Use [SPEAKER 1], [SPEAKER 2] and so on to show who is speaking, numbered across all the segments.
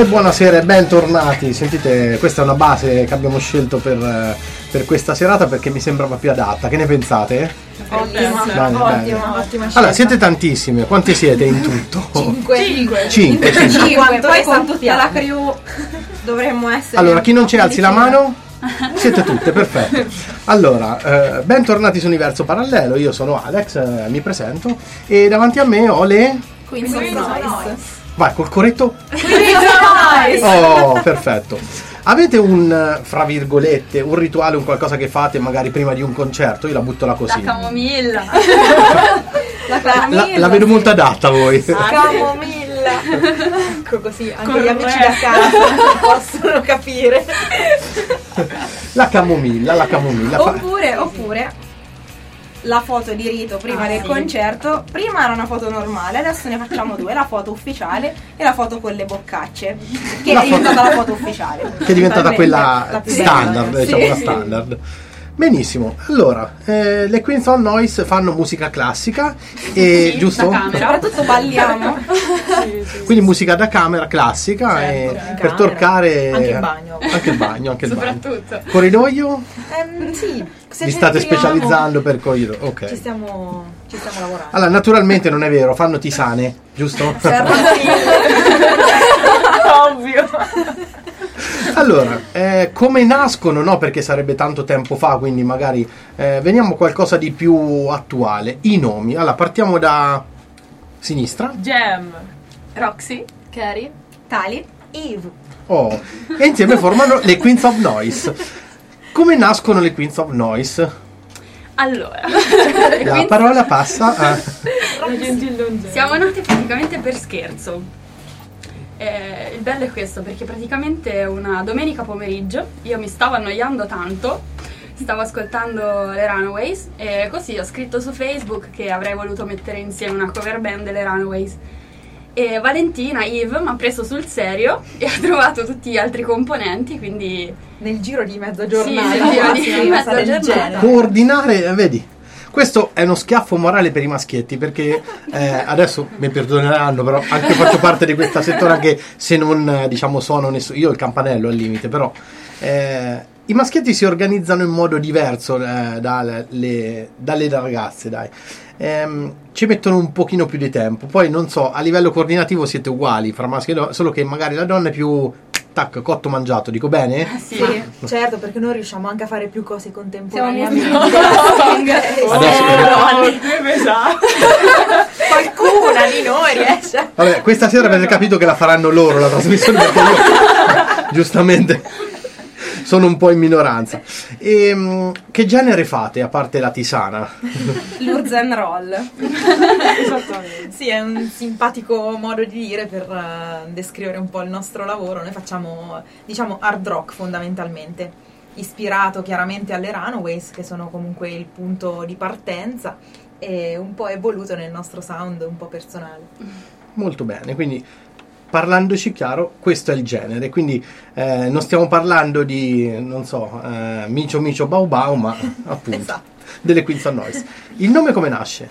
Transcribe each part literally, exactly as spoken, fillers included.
[SPEAKER 1] Salve, buonasera e bentornati. Sentite, questa è una base che abbiamo scelto per, per questa serata perché mi sembrava più adatta. Che ne pensate?
[SPEAKER 2] Ottima,
[SPEAKER 1] bene,
[SPEAKER 2] ottima,
[SPEAKER 1] bene.
[SPEAKER 2] ottima
[SPEAKER 1] Allora, siete tantissime. Quanti siete in tutto?
[SPEAKER 2] Cinque. Cinque.
[SPEAKER 1] Cinque, cinque.
[SPEAKER 2] Cinque. Poi con tutta la crew dovremmo essere.
[SPEAKER 1] Allora, chi non ci alzi la mano? Siete tutte, perfetto. Allora, eh, bentornati su Universo Parallelo. Io sono Alex, eh, mi presento. E davanti a me ho le...
[SPEAKER 2] Queens of Noise.
[SPEAKER 1] Vai, col corretto?
[SPEAKER 2] Queens of Noise.
[SPEAKER 1] Oh, perfetto. Avete un, fra virgolette, un rituale, un qualcosa che fate magari prima di un concerto? Io la butto là così.
[SPEAKER 3] La camomilla.
[SPEAKER 2] La camomilla.
[SPEAKER 1] La, la vedo molto adatta a voi.
[SPEAKER 2] La camomilla. Ecco così, anche Corretto. Gli amici da casa possono capire.
[SPEAKER 1] La camomilla, la camomilla.
[SPEAKER 2] Oppure, oppure la foto di rito prima ah, del sì. concerto. Prima era una foto normale, adesso ne facciamo due, la foto ufficiale e la foto con le boccacce, che la è diventata foto... la foto ufficiale.
[SPEAKER 1] Che è diventata quella standard,
[SPEAKER 2] bella,
[SPEAKER 1] diciamo
[SPEAKER 2] sì.
[SPEAKER 1] la standard. Benissimo, allora, eh, le Queens of Noise fanno musica classica e
[SPEAKER 3] sì,
[SPEAKER 1] giusto?
[SPEAKER 2] Soprattutto balliamo. sì, sì,
[SPEAKER 1] Quindi sì. musica da camera classica,
[SPEAKER 2] certo,
[SPEAKER 1] e per torcare
[SPEAKER 2] anche il bagno.
[SPEAKER 1] Anche il bagno, anche il
[SPEAKER 3] Soprattutto.
[SPEAKER 1] bagno. Corridoio?
[SPEAKER 2] Um, sì. Se
[SPEAKER 1] Vi state
[SPEAKER 2] centriamo,
[SPEAKER 1] specializzando per corridoio, ok.
[SPEAKER 2] Ci stiamo, ci stiamo lavorando.
[SPEAKER 1] Allora, naturalmente non è vero, fanno tisane, giusto?
[SPEAKER 2] Ovvio.
[SPEAKER 1] Allora, eh, come nascono, no? Perché sarebbe tanto tempo fa, quindi magari eh, veniamo a qualcosa di più attuale. I nomi. Allora, partiamo da sinistra.
[SPEAKER 3] Gem, Roxy,
[SPEAKER 2] Carrie, Tali, Eve.
[SPEAKER 1] Oh, e insieme formano le Queens of Noise. Come nascono le Queens of Noise?
[SPEAKER 3] Allora,
[SPEAKER 1] la Queens... parola passa a...
[SPEAKER 3] Siamo nati praticamente per scherzo. Eh, il bello è questo, perché praticamente una domenica pomeriggio io mi stavo annoiando tanto, stavo ascoltando le Runaways e così ho scritto su Facebook che avrei voluto mettere insieme una cover band delle Runaways. E Valentina, Eve, mi ha preso sul serio e ha trovato tutti gli altri componenti, quindi...
[SPEAKER 2] Nel giro di mezza giornata.
[SPEAKER 3] Sì, nel giro di sì, mezza giornata.
[SPEAKER 1] Coordinare, vedi? Questo è uno schiaffo morale per i maschietti, perché eh, adesso mi perdoneranno, però anche faccio parte di questa settore, anche se non, diciamo, sono nessuno, io il campanello al limite, però eh, i maschietti si organizzano in modo diverso eh, dalle, dalle ragazze, dai. Eh, ci mettono un pochino più di tempo, poi non so, a livello coordinativo siete uguali fra maschi e donne, solo che magari la donna è più... tac, cotto mangiato, dico bene?
[SPEAKER 2] Ah, sì, sì, certo, perché noi riusciamo anche a fare più cose contemporaneamente. Qualcuna di noi riesce.
[SPEAKER 1] Vabbè, questa sera avete capito che la faranno loro la trasmissione, perché io giustamente sono un po' in minoranza. E, che genere fate a parte la tisana?
[SPEAKER 2] L'Urz and Roll. Esattamente. Sì, è un simpatico modo di dire per uh, descrivere un po' il nostro lavoro. Noi facciamo, diciamo, hard rock fondamentalmente, ispirato chiaramente alle Runaways, che sono comunque il punto di partenza, e un po' evoluto nel nostro sound un po' personale.
[SPEAKER 1] Molto bene, quindi parlandoci chiaro, questo è il genere, quindi eh, non stiamo parlando di, non so, eh, Micio Micio Bau Bau, ma appunto
[SPEAKER 2] esatto.
[SPEAKER 1] delle Queens of Noise. Il nome come nasce?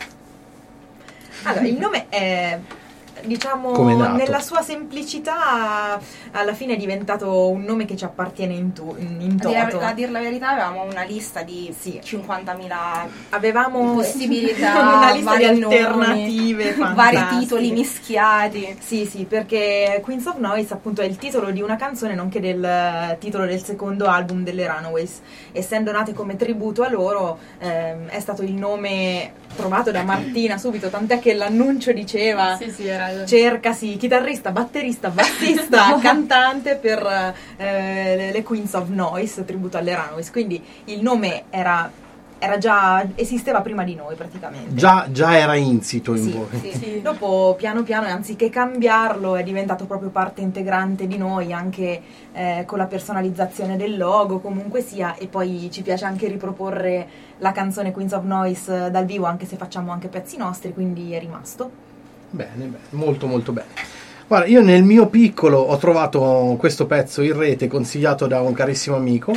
[SPEAKER 2] Allora, il nome è, diciamo, nella sua semplicità alla fine è diventato un nome che ci appartiene in, tu, in toto.
[SPEAKER 4] A dir, a dir la verità avevamo una lista di sì. cinquantamila
[SPEAKER 2] avevamo
[SPEAKER 4] possibilità,
[SPEAKER 2] una lista di
[SPEAKER 4] nomi,
[SPEAKER 2] alternative,
[SPEAKER 4] vari titoli mischiati.
[SPEAKER 2] Sì, sì, perché Queens of Noise appunto è il titolo di una canzone nonché del titolo del secondo album delle Runaways. Essendo nate come tributo a loro, ehm, è stato il nome trovato da Martina subito, tant'è che l'annuncio diceva
[SPEAKER 3] sì, sì, era...
[SPEAKER 2] cercasi chitarrista, batterista, bassista, cantante per eh, le Queens of Noise, tributo alle Runaways, quindi il nome era, era già, esisteva prima di noi praticamente.
[SPEAKER 1] Già, già era insito in
[SPEAKER 2] sì,
[SPEAKER 1] voi.
[SPEAKER 2] Sì, sì. Dopo piano piano, anziché cambiarlo, è diventato proprio parte integrante di noi, anche eh, con la personalizzazione del logo, comunque sia, e poi ci piace anche riproporre la canzone Queens of Noise dal vivo, anche se facciamo anche pezzi nostri, quindi è rimasto.
[SPEAKER 1] Bene, bene, molto molto bene. Guarda, io nel mio piccolo ho trovato questo pezzo in rete consigliato da un carissimo amico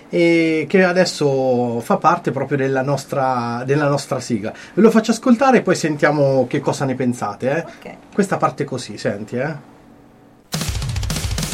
[SPEAKER 1] e che adesso fa parte proprio della nostra, della nostra sigla. Ve lo faccio ascoltare e poi sentiamo che cosa ne pensate. Eh?
[SPEAKER 2] Okay.
[SPEAKER 1] Questa parte così, senti, eh?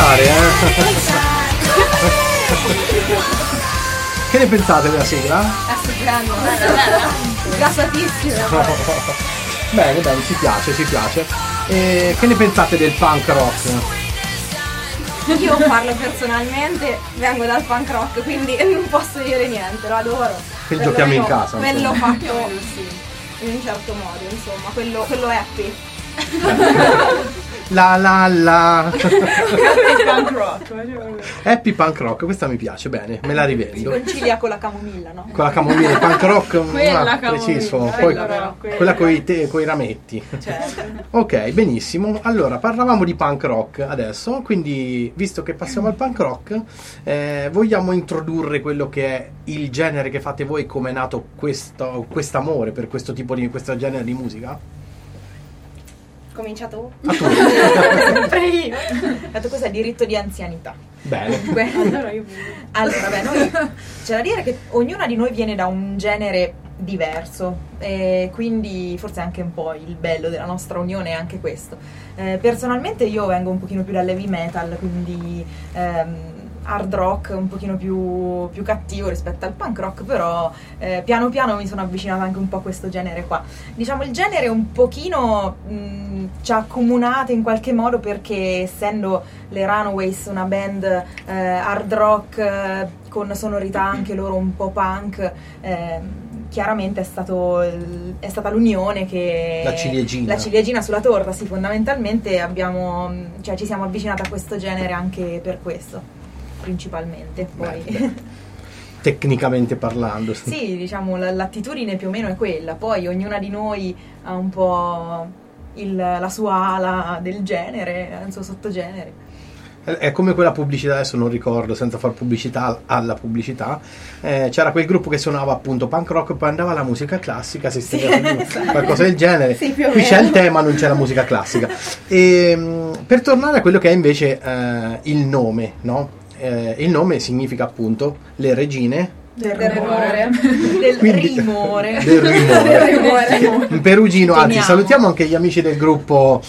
[SPEAKER 1] ascoltare, eh? Che ne pensate della sigla?
[SPEAKER 4] È stupendo, bella, bella. Gasatissima.
[SPEAKER 1] Bene, bene, ci piace, ci piace. E che ne pensate del punk rock?
[SPEAKER 4] Io parlo personalmente, vengo dal punk rock, quindi non posso dire niente, lo adoro.
[SPEAKER 1] Che giochiamo in casa.
[SPEAKER 4] Quello fatto in un certo modo, insomma, quello, quello happy.
[SPEAKER 1] La la la
[SPEAKER 2] Happy punk rock.
[SPEAKER 1] Happy punk rock, questa mi piace, bene, me la
[SPEAKER 2] Si
[SPEAKER 1] rivendo.
[SPEAKER 2] concilia con la camomilla, no?
[SPEAKER 1] Con la camomilla, il punk rock,
[SPEAKER 3] Quella
[SPEAKER 1] ah,
[SPEAKER 3] camomilla,
[SPEAKER 1] preciso,
[SPEAKER 3] quella
[SPEAKER 1] poi
[SPEAKER 3] però,
[SPEAKER 2] quella.
[SPEAKER 1] quella coi te, coi rametti.
[SPEAKER 2] Certo.
[SPEAKER 1] Ok, benissimo. Allora, parlavamo di punk rock adesso, quindi visto che passiamo al punk rock, eh, vogliamo introdurre quello che è il genere che fate voi, come è nato questo quest'amore per questo tipo di questo genere di musica?
[SPEAKER 4] Comincia tu?
[SPEAKER 1] A tu.
[SPEAKER 2] Sempre io. Dato cos'è diritto di anzianità.
[SPEAKER 1] Bene.
[SPEAKER 2] Beh,
[SPEAKER 3] Allora io
[SPEAKER 2] allora, beh, noi c'è da dire che ognuna di noi viene da un genere diverso e quindi forse anche un po' il bello della nostra unione è anche questo. Eh, personalmente io vengo un pochino più dall'heavy metal, quindi ehm, hard rock un pochino più, più cattivo rispetto al punk rock, però eh, piano piano mi sono avvicinata anche un po' a questo genere qua. Diciamo il genere un pochino mh, ci ha accomunate in qualche modo perché essendo le Runaways una band eh, hard rock eh, con sonorità anche loro un po' punk, eh, chiaramente è, stato il, è stata l'unione che
[SPEAKER 1] La ciliegina.
[SPEAKER 2] la ciliegina sulla torta, sì, fondamentalmente abbiamo, cioè, ci siamo avvicinati a questo genere anche per questo principalmente. Poi
[SPEAKER 1] Beh, beh. Tecnicamente parlando.
[SPEAKER 2] sì, diciamo la- l'attitudine più o meno è quella, poi ognuna di noi ha un po' il- la sua ala del genere, il suo sottogenere.
[SPEAKER 1] È come quella pubblicità, adesso non ricordo, senza far pubblicità alla pubblicità, eh, c'era quel gruppo che suonava appunto punk rock, poi andava la musica classica, si stava qualcosa del genere.
[SPEAKER 4] Sì, più o
[SPEAKER 1] Qui
[SPEAKER 4] meno.
[SPEAKER 1] c'è il tema, non c'è la musica classica. E, mh, per tornare a quello che è invece eh, il nome, no? Eh, il nome significa appunto le regine
[SPEAKER 2] Del
[SPEAKER 3] rumore.
[SPEAKER 2] del
[SPEAKER 1] Quindi-
[SPEAKER 2] rimore.
[SPEAKER 1] del rimore.
[SPEAKER 4] Rumore.
[SPEAKER 1] In Perugino, anzi
[SPEAKER 2] Teniamo.
[SPEAKER 1] salutiamo anche gli amici del gruppo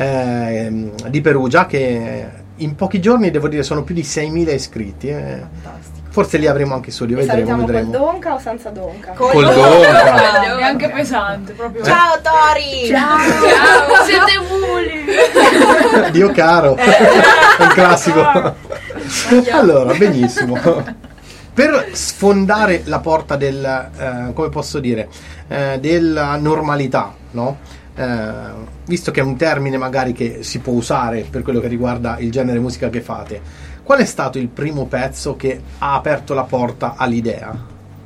[SPEAKER 1] eh, di Perugia che in pochi giorni, devo dire, sono più di seimila iscritti. eh.
[SPEAKER 2] Fantastico.
[SPEAKER 1] Forse li avremo anche soli,
[SPEAKER 4] Li
[SPEAKER 1] vedremo,
[SPEAKER 4] salutiamo col
[SPEAKER 1] vedremo.
[SPEAKER 4] donca o senza donca?
[SPEAKER 2] Col
[SPEAKER 1] Col
[SPEAKER 2] donca.
[SPEAKER 1] donca.
[SPEAKER 3] È anche pesante, proprio.
[SPEAKER 2] Ciao Tori!
[SPEAKER 3] Ciao, siete bulli.
[SPEAKER 1] Dio caro, è un classico. Allora, benissimo. Per sfondare la porta del, eh, come posso dire, eh, della normalità, no? Eh, visto che è un termine magari che si può usare per quello che riguarda il genere musica che fate, qual è stato il primo pezzo che ha aperto la porta all'idea?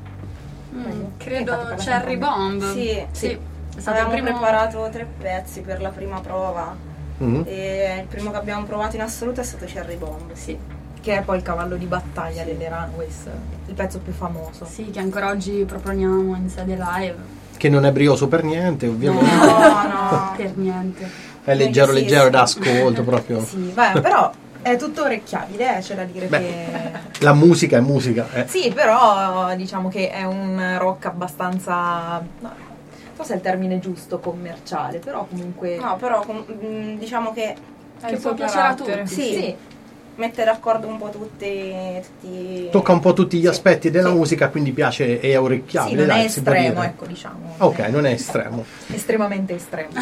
[SPEAKER 3] Mm, credo
[SPEAKER 2] Infatti,
[SPEAKER 3] Cherry Bomb.
[SPEAKER 4] Sì,
[SPEAKER 3] sì. È stato
[SPEAKER 4] Abbiamo
[SPEAKER 3] il primo.
[SPEAKER 4] preparato tre pezzi per la prima prova
[SPEAKER 1] Mhm.
[SPEAKER 4] e il primo che abbiamo provato in assoluto è stato Cherry Bomb.
[SPEAKER 3] Sì,
[SPEAKER 2] Che è poi il cavallo di battaglia delle Runaways, il pezzo più famoso.
[SPEAKER 3] sì, che ancora oggi proponiamo in sede live.
[SPEAKER 1] Che non è brioso per niente, ovviamente.
[SPEAKER 4] No, no.
[SPEAKER 3] Per niente.
[SPEAKER 1] È leggero,
[SPEAKER 4] Sì,
[SPEAKER 1] leggero
[SPEAKER 4] sì.
[SPEAKER 1] da ascolto proprio.
[SPEAKER 2] Sì, vai, però è tutto orecchiabile, eh, c'è da dire
[SPEAKER 1] Beh.
[SPEAKER 2] che...
[SPEAKER 1] La musica è musica. eh.
[SPEAKER 2] Sì, però diciamo che è un rock abbastanza... no, forse è il termine giusto, commerciale, però comunque...
[SPEAKER 4] No, però com- mh, diciamo che
[SPEAKER 3] Che può piacere a tutti.
[SPEAKER 4] sì,
[SPEAKER 2] Sì,
[SPEAKER 4] mette d'accordo un po' tutti, tutti...
[SPEAKER 1] Tocca un po' tutti gli
[SPEAKER 4] Sì.
[SPEAKER 1] aspetti della
[SPEAKER 4] Sì.
[SPEAKER 1] musica, quindi piace e è
[SPEAKER 2] sì,
[SPEAKER 1] orecchiabile.
[SPEAKER 2] non
[SPEAKER 1] dai,
[SPEAKER 2] è
[SPEAKER 1] si può
[SPEAKER 2] estremo,
[SPEAKER 1] dire.
[SPEAKER 2] ecco, diciamo.
[SPEAKER 1] Ok, non è estremo.
[SPEAKER 2] Estremamente estremo.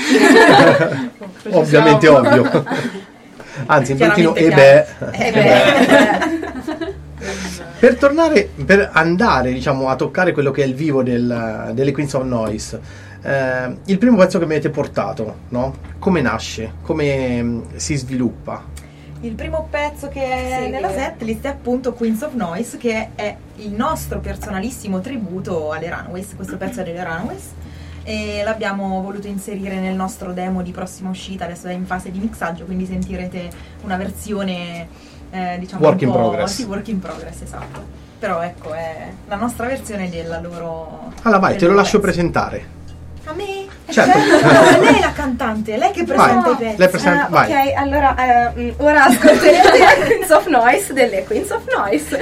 [SPEAKER 1] Ovviamente ovvio. Anzi, in Trentino, e beh.
[SPEAKER 2] Eh beh.
[SPEAKER 1] Per tornare, per andare, diciamo, a toccare quello che è il vivo del, delle Queens of Noise, eh, il primo pezzo che mi avete portato, no? Come nasce? Come mh, si sviluppa?
[SPEAKER 2] Il primo pezzo che è
[SPEAKER 4] Sì,
[SPEAKER 2] nella
[SPEAKER 4] che-
[SPEAKER 2] setlist è appunto Queens of Noise, che è il nostro personalissimo tributo alle Runaways. Questo pezzo è delle Runaways e l'abbiamo voluto inserire nel nostro demo di prossima uscita, adesso è in fase di mixaggio, quindi sentirete una versione eh, diciamo
[SPEAKER 1] Work
[SPEAKER 2] un
[SPEAKER 1] in
[SPEAKER 2] po',
[SPEAKER 1] progress.
[SPEAKER 2] sì, work in progress, esatto. Però ecco, è la nostra versione della loro...
[SPEAKER 1] Allora vai,
[SPEAKER 2] del
[SPEAKER 1] te lo
[SPEAKER 2] loro
[SPEAKER 1] lascio
[SPEAKER 2] pezzo.
[SPEAKER 1] presentare.
[SPEAKER 2] A me?
[SPEAKER 1] Certo.
[SPEAKER 2] No, lei è la cantante, è lei che presenta
[SPEAKER 1] Vai,
[SPEAKER 2] i pezzi.
[SPEAKER 1] lei presenta-
[SPEAKER 4] Ah,
[SPEAKER 1] vai.
[SPEAKER 4] ok, allora eh, mh, ora ascolterete la Queens of Noise delle Queens of Noise.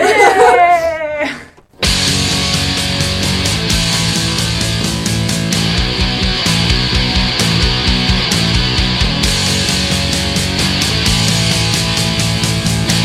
[SPEAKER 5] We'll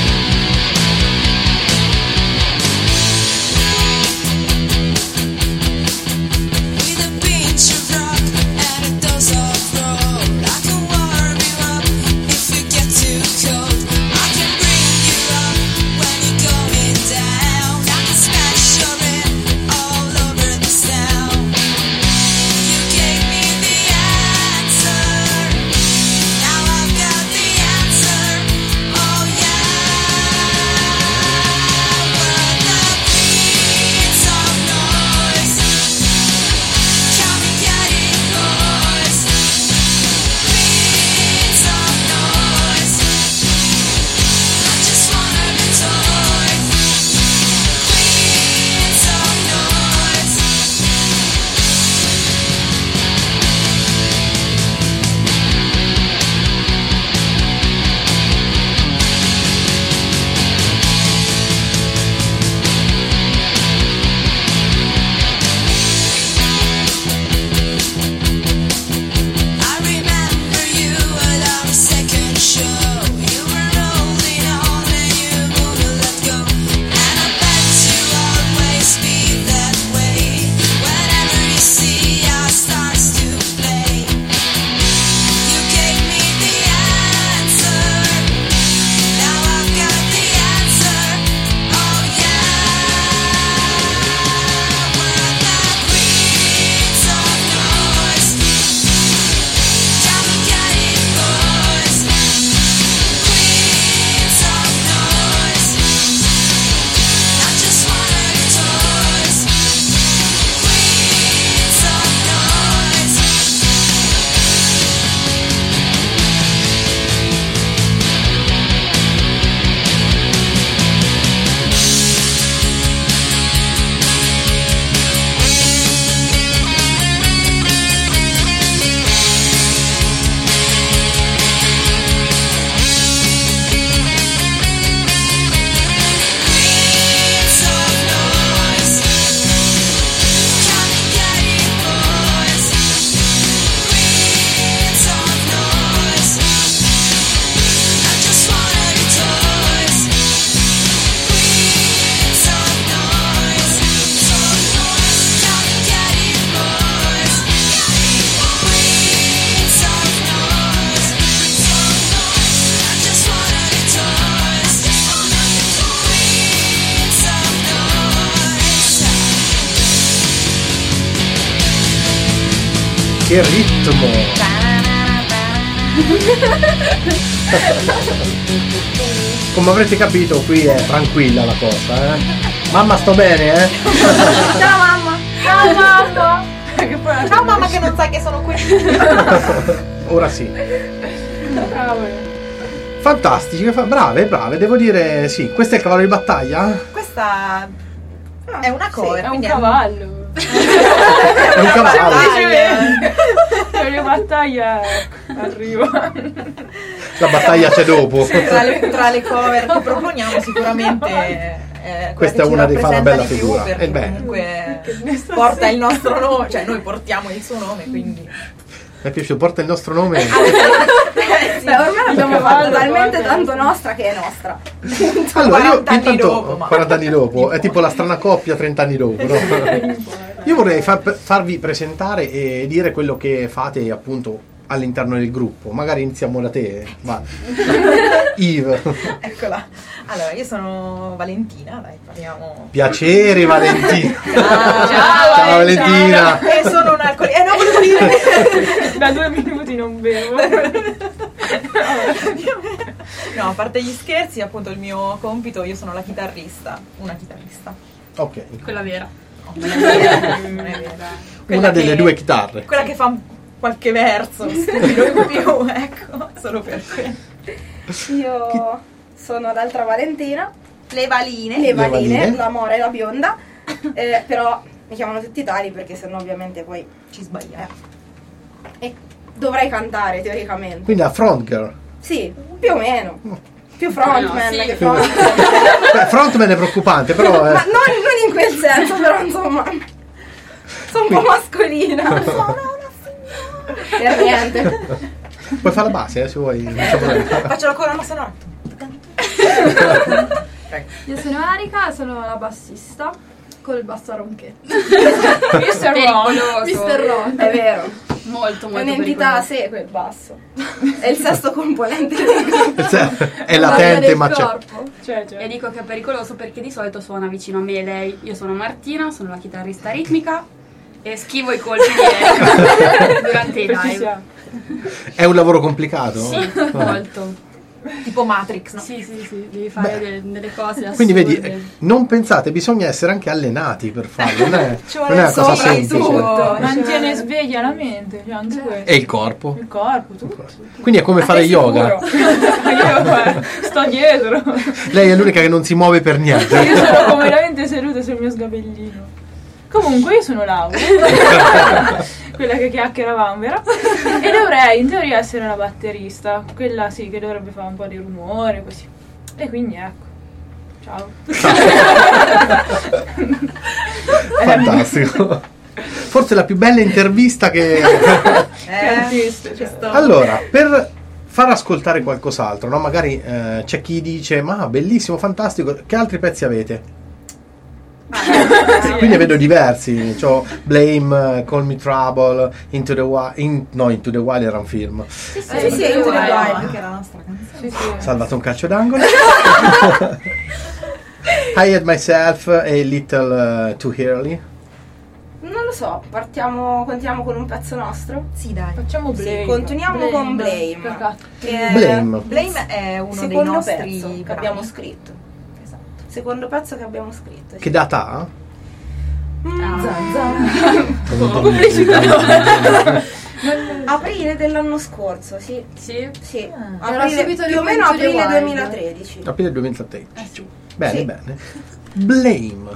[SPEAKER 1] che ritmo! Come avrete capito, qui è tranquilla la cosa, eh? Mamma, sto bene, eh?
[SPEAKER 2] Ciao mamma! Ciao mamma! Ciao mamma che non sai che sono qui!
[SPEAKER 1] Ora sì. Fantastiche, fa- brave, brave, devo dire sì. Questo è il cavallo di battaglia?
[SPEAKER 2] Questa è una cover,
[SPEAKER 5] È un
[SPEAKER 2] quindi
[SPEAKER 5] cavallo.
[SPEAKER 1] È un cavallo.
[SPEAKER 5] La mia battaglia arriva.
[SPEAKER 1] La battaglia c'è dopo.
[SPEAKER 2] Tra le, tra le cover che proponiamo sicuramente eh,
[SPEAKER 1] Questa è una dei fa una bella figura.
[SPEAKER 2] perché
[SPEAKER 1] E beh.
[SPEAKER 2] comunque porta il nostro nome, cioè noi portiamo il suo nome, quindi
[SPEAKER 1] Mi è piaciuto, porta il nostro nome.
[SPEAKER 4] Beh, ormai l'abbiamo fatta talmente tanto nostra che è nostra.
[SPEAKER 1] Allora, io
[SPEAKER 2] quaranta anni
[SPEAKER 1] intanto
[SPEAKER 2] dopo, ma-
[SPEAKER 1] quaranta anni dopo, è tipo la strana coppia trenta anni dopo, no? Io vorrei far- farvi presentare e dire quello che fate appunto all'interno del gruppo. Magari iniziamo da te, va. Yves.
[SPEAKER 2] eccola. Allora, io sono Valentina, dai, parliamo.
[SPEAKER 1] Piacere Valentina.
[SPEAKER 2] Ah,
[SPEAKER 1] Ciao Valentina.
[SPEAKER 2] E sono un alcolista. Eh no, volevo dire.
[SPEAKER 5] Da due minuti non bevo.
[SPEAKER 2] No, a parte gli scherzi, appunto il mio compito, io sono la chitarrista, una chitarrista.
[SPEAKER 1] Ok.
[SPEAKER 3] Quella vera.
[SPEAKER 2] No, non è vera, non è vera. Quella
[SPEAKER 1] Una delle
[SPEAKER 2] che-
[SPEAKER 1] due chitarre.
[SPEAKER 2] Quella che fa qualche verso stupido in più, ecco, solo per quello.
[SPEAKER 4] Io sono l'altra Valentina,
[SPEAKER 2] Le valine.
[SPEAKER 4] le valine,
[SPEAKER 1] valine.
[SPEAKER 4] l'amore e la bionda, eh, però mi chiamano tutti tali perché sennò ovviamente poi
[SPEAKER 2] Ci sbagliamo.
[SPEAKER 4] e dovrei cantare teoricamente.
[SPEAKER 1] Quindi la front girl.
[SPEAKER 4] Sì, più o meno. Più frontman
[SPEAKER 3] No, sì.
[SPEAKER 4] che frontman.
[SPEAKER 1] Beh, frontman è preoccupante, però eh.
[SPEAKER 4] Ma non, non in quel senso, però insomma. Sono un po' mascolina. Sono una signora. Per niente.
[SPEAKER 1] Puoi fare la base, eh, se vuoi. non c'è problema.
[SPEAKER 2] Faccio la colonna sonora.
[SPEAKER 6] Io sono Erika, sono la bassista con il basso a ronchetto.
[SPEAKER 5] mister Ron.
[SPEAKER 3] Pericoloso.
[SPEAKER 6] mister Ron.
[SPEAKER 4] È vero.
[SPEAKER 3] Molto,
[SPEAKER 4] È
[SPEAKER 3] molto
[SPEAKER 4] un'entità a
[SPEAKER 3] pericoloso.
[SPEAKER 4] sé quel basso. È il sesto componente.
[SPEAKER 1] È latente, ma c'è.
[SPEAKER 6] corpo.
[SPEAKER 5] Cioè, cioè.
[SPEAKER 3] E dico che è pericoloso perché di solito suona vicino a me e lei. Io sono Martina, sono la chitarrista ritmica e schivo i colpi di Erika durante i
[SPEAKER 5] Ci
[SPEAKER 3] live.
[SPEAKER 5] siamo.
[SPEAKER 1] È un lavoro complicato?
[SPEAKER 3] Sì,
[SPEAKER 1] No.
[SPEAKER 3] molto.
[SPEAKER 2] Tipo Matrix, no?
[SPEAKER 3] Sì, sì, sì, devi fare
[SPEAKER 1] Beh.
[SPEAKER 3] delle, delle cose assurde.
[SPEAKER 1] Quindi vedi, eh, non pensate, bisogna essere anche allenati per farlo, non è,
[SPEAKER 2] Ci
[SPEAKER 1] non
[SPEAKER 2] vuole
[SPEAKER 1] è una cosa semplice.
[SPEAKER 2] soprattutto.
[SPEAKER 5] Mantiene sveglia la mente, cioè anche questo.
[SPEAKER 1] E il corpo.
[SPEAKER 5] Il corpo, tutto.
[SPEAKER 1] Quindi è come fare yoga.
[SPEAKER 5] Io guarda, sto dietro.
[SPEAKER 1] Lei è l'unica che non si muove per niente.
[SPEAKER 5] Io sono completamente seduta sul mio sgabellino. Comunque io sono Laura, quella che chiacchiera vanvera, e dovrei in teoria essere una batterista, quella sì che dovrebbe fare un po' di rumore così. E quindi ecco. Ciao.
[SPEAKER 1] Fantastico. Forse la più bella intervista che...
[SPEAKER 2] Eh,
[SPEAKER 5] artista,
[SPEAKER 2] ci sto.
[SPEAKER 1] Allora, per far ascoltare qualcos'altro, no? Magari eh, c'è chi dice, ma bellissimo, fantastico, che altri pezzi avete? Qui ne vedo diversi, c'ho Blame, Call Me Trouble, Into the Wild, in, no, Into the Wild era un film,
[SPEAKER 4] Sì, sì, Into the Wild.
[SPEAKER 2] Anche la nostra canzone.
[SPEAKER 5] Sì, sì.
[SPEAKER 1] salvato un calcio d'angolo. I Had Myself e Little uh, Too Early.
[SPEAKER 4] Non lo so, partiamo, continuiamo con un pezzo nostro.
[SPEAKER 2] Sì, dai.
[SPEAKER 5] Facciamo Blame.
[SPEAKER 4] Sì, continuiamo con Blame.
[SPEAKER 5] Perché?
[SPEAKER 4] Che è
[SPEAKER 1] Blame.
[SPEAKER 2] Blame è uno dei
[SPEAKER 4] secondo
[SPEAKER 2] nostri
[SPEAKER 4] pezzo che
[SPEAKER 2] brani.
[SPEAKER 4] abbiamo scritto.
[SPEAKER 2] Esatto.
[SPEAKER 4] Secondo pezzo che abbiamo scritto.
[SPEAKER 1] Che data ha?
[SPEAKER 4] Aprile dell'anno scorso, sì.
[SPEAKER 3] Sì?
[SPEAKER 4] Sì.
[SPEAKER 2] Ah.
[SPEAKER 6] Era
[SPEAKER 4] Aprile,
[SPEAKER 6] subito
[SPEAKER 4] più o
[SPEAKER 6] dopo
[SPEAKER 4] meno
[SPEAKER 6] Into the
[SPEAKER 4] aprile
[SPEAKER 6] Wild.
[SPEAKER 4] duemilatredici.
[SPEAKER 1] Aprile duemilatredici.
[SPEAKER 3] Eh sì.
[SPEAKER 1] Bene,
[SPEAKER 4] Sì.
[SPEAKER 1] bene. Blame.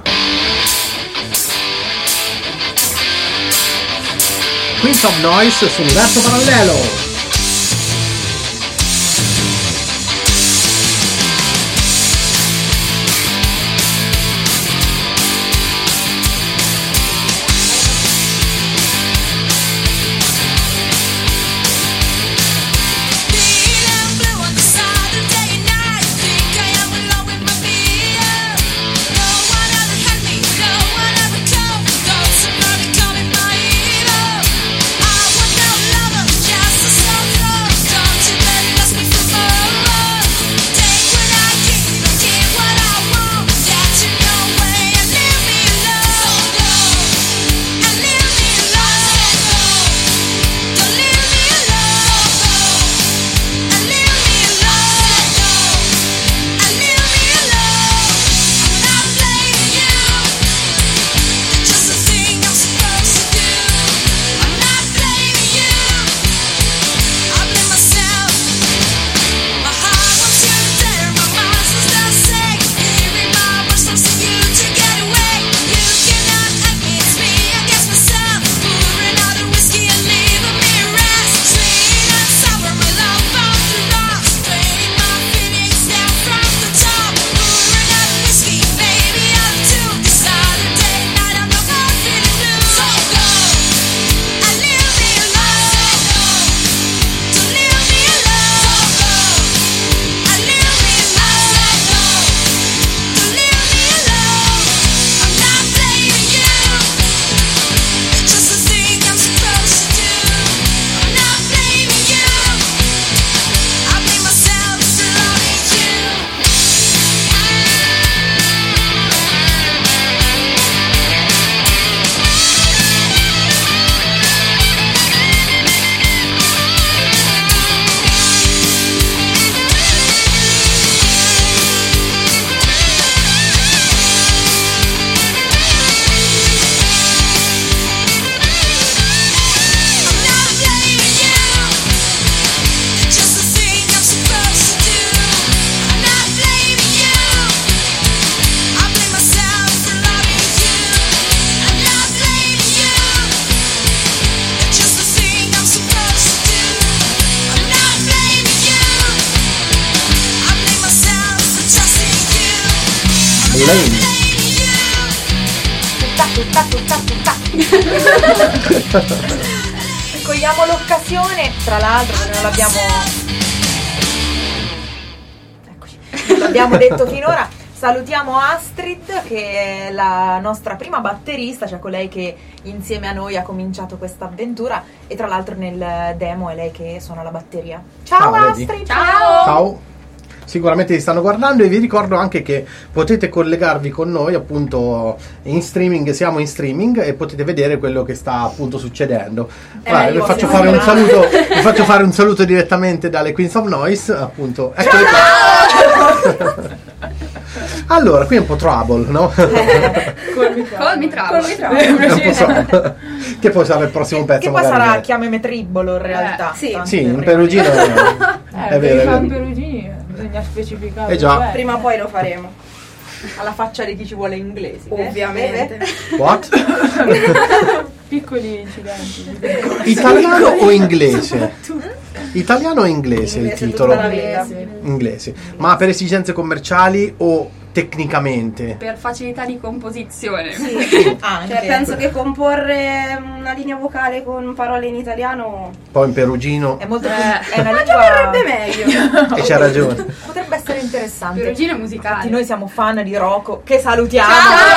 [SPEAKER 1] Queens of Noise su Universo Parallelo.
[SPEAKER 7] Just a
[SPEAKER 1] Lane.
[SPEAKER 2] Cogliamo l'occasione, tra l'altro, perché non l'abbiamo eccoci, non l'abbiamo detto finora. Salutiamo Astrid, che è la nostra prima batterista, cioè colei che insieme a noi ha cominciato questa avventura, e tra l'altro nel demo è lei che suona la batteria. Ciao,
[SPEAKER 1] Ciao,
[SPEAKER 2] Astrid!
[SPEAKER 1] Lady.
[SPEAKER 2] Ciao!
[SPEAKER 1] Ciao. Sicuramente vi stanno guardando, e vi ricordo anche che potete collegarvi con noi appunto in streaming, siamo in streaming e potete vedere quello che sta appunto succedendo. Guarda, vi faccio fare un saluto, vi faccio fare un saluto direttamente dalle Queens of Noise, appunto. Eccole qua. Allora, qui è un po' trouble, no?
[SPEAKER 3] Call me trouble.
[SPEAKER 1] È un po' trouble. Che poi sarà il prossimo pezzo.
[SPEAKER 2] Che poi
[SPEAKER 1] magari
[SPEAKER 2] sarà
[SPEAKER 1] che-
[SPEAKER 2] chiamame tribbolo in realtà.
[SPEAKER 4] sì.
[SPEAKER 2] Tanto
[SPEAKER 1] Sì,
[SPEAKER 2] per
[SPEAKER 1] in perugino è,
[SPEAKER 5] Eh,
[SPEAKER 1] è
[SPEAKER 5] per
[SPEAKER 1] vero,
[SPEAKER 5] i
[SPEAKER 1] è
[SPEAKER 5] fan
[SPEAKER 1] vero.
[SPEAKER 5] perugini bisogna specificare.
[SPEAKER 1] Eh già.
[SPEAKER 5] bene.
[SPEAKER 4] Prima o poi lo faremo,
[SPEAKER 2] alla faccia di chi ci vuole inglesi. eh?
[SPEAKER 4] ovviamente.
[SPEAKER 1] What?
[SPEAKER 5] Piccoli incidenti.
[SPEAKER 1] Italiano o inglese? Italiano o inglese il
[SPEAKER 4] Inglese
[SPEAKER 1] titolo?
[SPEAKER 4] tutta la vita.
[SPEAKER 1] Inglese. Ma per esigenze commerciali o tecnicamente?
[SPEAKER 3] Per facilità di composizione.
[SPEAKER 2] Anche.
[SPEAKER 4] Cioè, penso che comporre una linea vocale con parole in italiano
[SPEAKER 1] Poi in perugino.
[SPEAKER 2] È molto più,
[SPEAKER 3] Eh.
[SPEAKER 2] è una
[SPEAKER 4] ma
[SPEAKER 2] lingua,
[SPEAKER 4] già verrebbe meglio.
[SPEAKER 1] E c'è ragione.
[SPEAKER 2] potrebbe essere interessante.
[SPEAKER 3] Perugino è
[SPEAKER 2] Infatti
[SPEAKER 3] musicale.
[SPEAKER 2] noi siamo fan di Rocco, che salutiamo.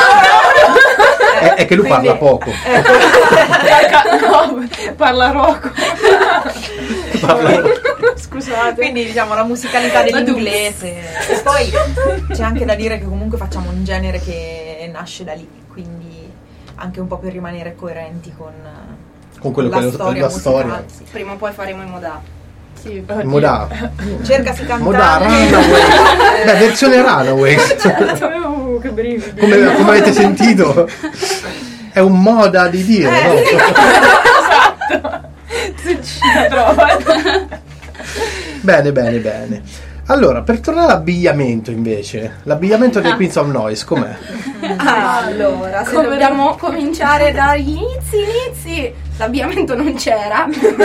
[SPEAKER 1] È, è che lui
[SPEAKER 2] Quindi-
[SPEAKER 1] parla poco.
[SPEAKER 2] Ecco.
[SPEAKER 5] No, parla Rocco.
[SPEAKER 1] Parla-
[SPEAKER 5] Scusate.
[SPEAKER 2] Quindi diciamo la musicalità dell'inglese. E poi c'è anche da dire che comunque facciamo un genere che nasce da lì, quindi anche un po' per rimanere coerenti con,
[SPEAKER 1] Con quello
[SPEAKER 2] la
[SPEAKER 1] che è lo-
[SPEAKER 2] storia
[SPEAKER 1] la
[SPEAKER 2] musicale,
[SPEAKER 1] storia.
[SPEAKER 2] sì.
[SPEAKER 4] Prima o poi faremo i modà.
[SPEAKER 3] Sì.
[SPEAKER 1] Moda.
[SPEAKER 2] Cercasi
[SPEAKER 1] Moda
[SPEAKER 2] cantare.
[SPEAKER 1] Runaway. Beh, versione Runaway.
[SPEAKER 5] Oh, che brividi.
[SPEAKER 1] Come, come avete sentito? È un moda di dire, no? Bene, bene, bene. Allora, per tornare all'abbigliamento invece, l'abbigliamento dei Queens of Noise, com'è?
[SPEAKER 4] Allora, se dobbiamo cominciare dagli inizi, inizi, l'abbigliamento non c'era.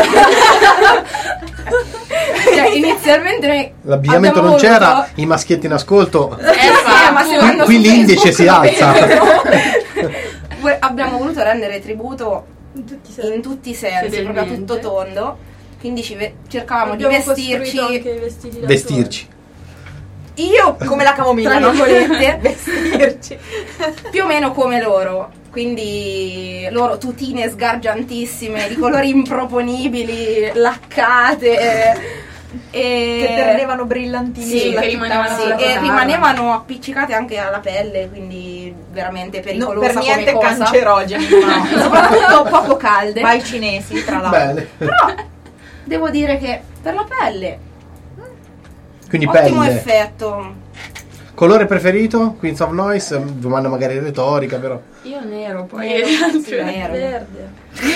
[SPEAKER 4] Cioè, inizialmente noi
[SPEAKER 1] L'abbigliamento
[SPEAKER 4] abbiamo
[SPEAKER 1] non c'era,
[SPEAKER 4] voluto-
[SPEAKER 1] i maschietti in ascolto,
[SPEAKER 3] Eh,
[SPEAKER 4] Eh, ma se
[SPEAKER 1] qui,
[SPEAKER 4] vanno
[SPEAKER 1] qui
[SPEAKER 4] su
[SPEAKER 1] l'indice si
[SPEAKER 4] Facebook,
[SPEAKER 1] alza.
[SPEAKER 4] Vo- abbiamo voluto rendere tributo
[SPEAKER 6] In tutti i sensi.
[SPEAKER 4] in tutti i sensi, proprio a
[SPEAKER 3] Fedelmente.
[SPEAKER 4] tutto tondo. Quindi ci ve- cercavamo
[SPEAKER 6] Abbiamo
[SPEAKER 4] di vestirci.
[SPEAKER 6] costruito anche i vestiti da
[SPEAKER 1] Vestirci.
[SPEAKER 4] Io
[SPEAKER 2] Come la camomilla,
[SPEAKER 4] tra
[SPEAKER 2] no?
[SPEAKER 4] virgolette,
[SPEAKER 2] Vestirci.
[SPEAKER 4] più o meno come loro. Quindi loro tutine sgargiantissime, di colori improponibili, laccate. E
[SPEAKER 2] Che perdevano brillantini
[SPEAKER 4] Sì,
[SPEAKER 2] sulla
[SPEAKER 3] che
[SPEAKER 2] città,
[SPEAKER 3] rimanevano
[SPEAKER 4] sì,
[SPEAKER 2] sulla
[SPEAKER 4] e
[SPEAKER 2] chitarra.
[SPEAKER 4] rimanevano appiccicate anche alla pelle, quindi veramente
[SPEAKER 2] Non
[SPEAKER 4] pericolosa
[SPEAKER 2] per niente
[SPEAKER 4] come cosa.
[SPEAKER 2] cancerogeni,
[SPEAKER 4] No, soprattutto poco calde.
[SPEAKER 2] Vai cinesi, tra l'altro.
[SPEAKER 1] Bene.
[SPEAKER 4] Però devo dire che per la pelle
[SPEAKER 1] Quindi
[SPEAKER 4] ottimo
[SPEAKER 1] pelle.
[SPEAKER 4] effetto.
[SPEAKER 1] Colore preferito? Queens of Noise? Domanda magari retorica, però.
[SPEAKER 3] Io nero poi.
[SPEAKER 4] Nero, sì,
[SPEAKER 3] Cioè,
[SPEAKER 4] nero.
[SPEAKER 6] Verde.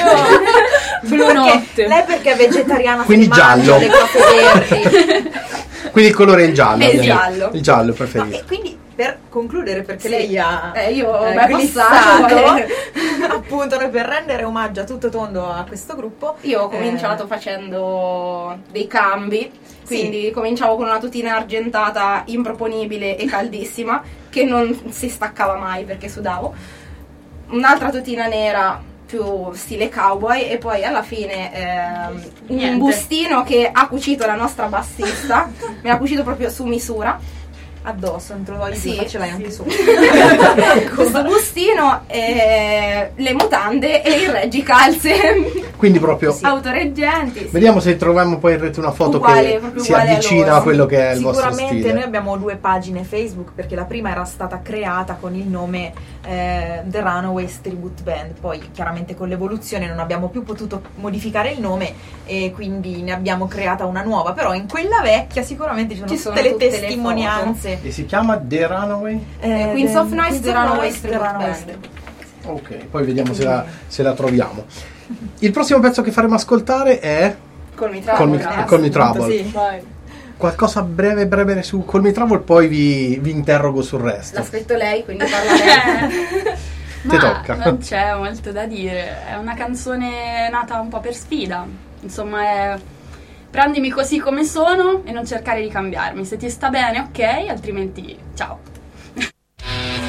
[SPEAKER 5] Blu
[SPEAKER 2] Perché-
[SPEAKER 5] notte.
[SPEAKER 2] lei perché è vegetariana,
[SPEAKER 1] Quindi
[SPEAKER 2] si mangia
[SPEAKER 1] giallo.
[SPEAKER 2] le cose verdi.
[SPEAKER 1] Quindi il colore è il giallo.
[SPEAKER 4] È il
[SPEAKER 1] ovviamente.
[SPEAKER 4] giallo.
[SPEAKER 1] Il giallo
[SPEAKER 2] No,
[SPEAKER 1] preferito.
[SPEAKER 2] e quindi per concludere, perché
[SPEAKER 4] Sì.
[SPEAKER 2] lei ha
[SPEAKER 4] Eh, io
[SPEAKER 2] eh,
[SPEAKER 4] beh,
[SPEAKER 2] glissato,
[SPEAKER 4] passato, eh.
[SPEAKER 2] appunto noi per rendere omaggio a tutto tondo a questo gruppo
[SPEAKER 4] Io ho
[SPEAKER 2] eh,
[SPEAKER 4] cominciato facendo dei cambi, quindi cominciavo con una tutina argentata improponibile e caldissima che non si staccava mai perché sudavo, un'altra tutina nera più stile cowboy e poi alla fine ehm, un
[SPEAKER 3] Niente.
[SPEAKER 4] bustino che ha cucito la nostra bassista, me l'ha cucito proprio su misura.
[SPEAKER 2] addosso, entro i
[SPEAKER 4] Sì,
[SPEAKER 2] due, ce l'hai
[SPEAKER 4] sì.
[SPEAKER 2] anche su.
[SPEAKER 4] Questo bustino, e le mutande e il reggicalze
[SPEAKER 1] Quindi proprio.
[SPEAKER 4] autoreggenti. sì.
[SPEAKER 1] Vediamo se troviamo poi in rete una foto
[SPEAKER 4] Uguale,
[SPEAKER 1] che
[SPEAKER 4] proprio
[SPEAKER 1] si
[SPEAKER 4] uguale a
[SPEAKER 1] avvicina
[SPEAKER 4] loro.
[SPEAKER 1] a quello che è il vostro
[SPEAKER 2] Sicuramente
[SPEAKER 1] stile.
[SPEAKER 2] noi abbiamo due pagine Facebook, perché la prima era stata creata con il nome eh, The Runaways Tribute Band, poi chiaramente con l'evoluzione non abbiamo più potuto modificare il nome e quindi ne abbiamo creata una nuova, però in quella vecchia sicuramente ci sono,
[SPEAKER 4] Ci sono
[SPEAKER 2] tutte,
[SPEAKER 4] tutte
[SPEAKER 2] le
[SPEAKER 4] le
[SPEAKER 2] testimonianze.
[SPEAKER 1] E si chiama The Runaway?
[SPEAKER 2] Eh,
[SPEAKER 4] Queens
[SPEAKER 2] The-
[SPEAKER 4] of Noise,
[SPEAKER 2] Queens
[SPEAKER 4] The
[SPEAKER 2] of
[SPEAKER 4] Runaways
[SPEAKER 2] Noise, The
[SPEAKER 4] Tribute
[SPEAKER 2] Runaways
[SPEAKER 4] Band.
[SPEAKER 1] Ok, poi vediamo se la, se la troviamo. Il prossimo pezzo che faremo ascoltare è
[SPEAKER 4] Col mi
[SPEAKER 1] Call Me,
[SPEAKER 4] Trouble.
[SPEAKER 1] Call Me Trouble.
[SPEAKER 2] Sì.
[SPEAKER 5] Vai.
[SPEAKER 1] Qualcosa breve breve su Call Me Trouble, poi vi, vi interrogo sul resto.
[SPEAKER 4] L'ha scritto lei, quindi parla lei.
[SPEAKER 1] Ti
[SPEAKER 3] Ma
[SPEAKER 1] tocca.
[SPEAKER 3] non c'è molto da dire, è una canzone nata un po' per sfida, insomma è prendimi così come sono e non cercare di cambiarmi, se ti sta bene ok, altrimenti ciao.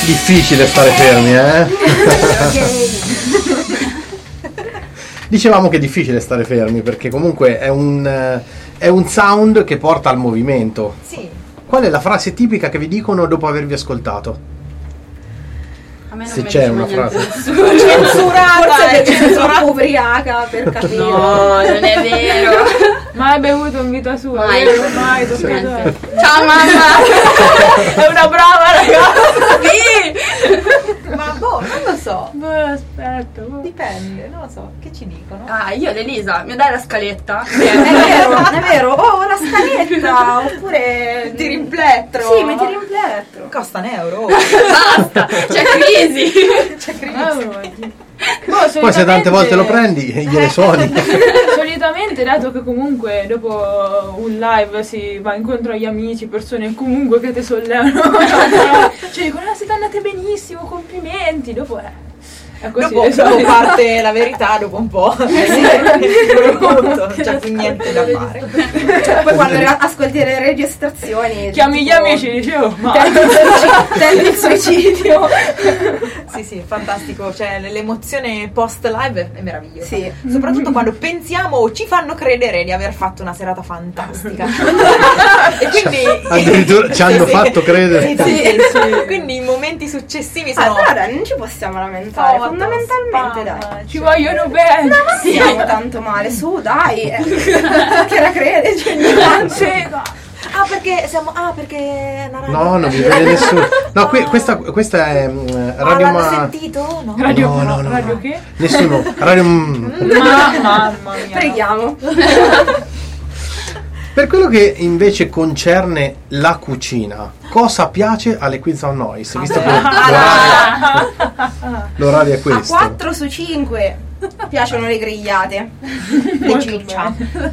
[SPEAKER 1] Difficile stare fermi, eh? Dicevamo che è difficile stare fermi perché comunque è un, è un sound che porta al movimento.
[SPEAKER 2] Sì.
[SPEAKER 1] Qual è la frase tipica che vi dicono dopo avervi ascoltato?
[SPEAKER 3] A me non
[SPEAKER 1] Se
[SPEAKER 3] mi
[SPEAKER 1] c'è
[SPEAKER 3] dice
[SPEAKER 1] una
[SPEAKER 3] mai niente
[SPEAKER 1] frase.
[SPEAKER 3] nessuno.
[SPEAKER 4] Censurata, forse perché sei
[SPEAKER 2] censurata.
[SPEAKER 4] troppo ubriaca per capire.
[SPEAKER 3] No, non è vero.
[SPEAKER 5] Mai bevuto in vita sua?
[SPEAKER 3] Mai.
[SPEAKER 5] vero? Mai toccato.
[SPEAKER 3] Niente. Ciao mamma.
[SPEAKER 5] È una brava ragazza.
[SPEAKER 3] Sì.
[SPEAKER 2] Ma boh, non lo so.
[SPEAKER 5] Boh, aspetta. boh.
[SPEAKER 2] Dipende, non lo so. Che ci dicono?
[SPEAKER 3] Ah, io ed Elisa, mi dai la scaletta?
[SPEAKER 4] È vero, è vero. Oh, la scaletta, oppure
[SPEAKER 2] Ti rimplettro.
[SPEAKER 4] Sì, metti rimplettro.
[SPEAKER 2] Costa un euro.
[SPEAKER 3] Basta, c'è crisi.
[SPEAKER 2] C'è crisi.
[SPEAKER 5] Ah, oddio. Boh,
[SPEAKER 1] Poi se
[SPEAKER 5] solitamente-
[SPEAKER 1] tante volte lo prendi, gliele suoni.
[SPEAKER 5] Solitamente, dato che comunque dopo un live si va incontro agli amici, persone comunque che ti sollevano, cioè dicono: ah, siete andate benissimo, complimenti. Dopo è, è così.
[SPEAKER 2] Dopo,
[SPEAKER 5] di solito.
[SPEAKER 2] dopo parte la verità, dopo un po'. Non c'è più niente da fare.
[SPEAKER 4] Poi quando re- ascolti le registrazioni
[SPEAKER 5] Chiami gli
[SPEAKER 4] tipo,
[SPEAKER 5] amici e dici: oh, ma
[SPEAKER 4] tenti il suicidio- tenti il suicidio.
[SPEAKER 2] Sì, sì, fantastico. Cioè, l- l'emozione post live è meravigliosa.
[SPEAKER 4] Sì.
[SPEAKER 2] Soprattutto quando pensiamo o ci fanno credere di aver fatto una serata fantastica. E quindi
[SPEAKER 1] Addirittura ci hanno
[SPEAKER 2] Sì,
[SPEAKER 1] fatto credere.
[SPEAKER 2] sì, sì,
[SPEAKER 5] Sì, sì.
[SPEAKER 2] Quindi i momenti successivi
[SPEAKER 4] Ah,
[SPEAKER 2] sono
[SPEAKER 4] però dai, non ci possiamo lamentare,
[SPEAKER 2] Oh,
[SPEAKER 4] fondamentalmente
[SPEAKER 2] spam,
[SPEAKER 4] dai.
[SPEAKER 5] ci vogliono bene.
[SPEAKER 4] Non siamo tanto male, su dai, eh. Che la crede, cioè, ogni tanto.
[SPEAKER 5] Sì, no.
[SPEAKER 2] Ah, perché siamo ah, perché è una radio.
[SPEAKER 1] No, non vi vede nessuno. No, qui, questa, questa è mm,
[SPEAKER 2] Ah,
[SPEAKER 1] Radio
[SPEAKER 2] l'hanno
[SPEAKER 1] Ma.
[SPEAKER 2] sentito? No.
[SPEAKER 5] Radio,
[SPEAKER 1] No, no, no,
[SPEAKER 5] radio
[SPEAKER 1] no.
[SPEAKER 5] che?
[SPEAKER 1] Nessuno. Radio mm.
[SPEAKER 5] Ma, mamma mia.
[SPEAKER 4] Preghiamo.
[SPEAKER 1] Per quello che invece concerne la cucina, cosa piace alle Quiz on Noise? Visto che l'orario, l'orario è
[SPEAKER 4] A
[SPEAKER 1] questo.
[SPEAKER 4] quattro su cinque piacciono le grigliate. Le
[SPEAKER 5] Molto
[SPEAKER 4] ciccia.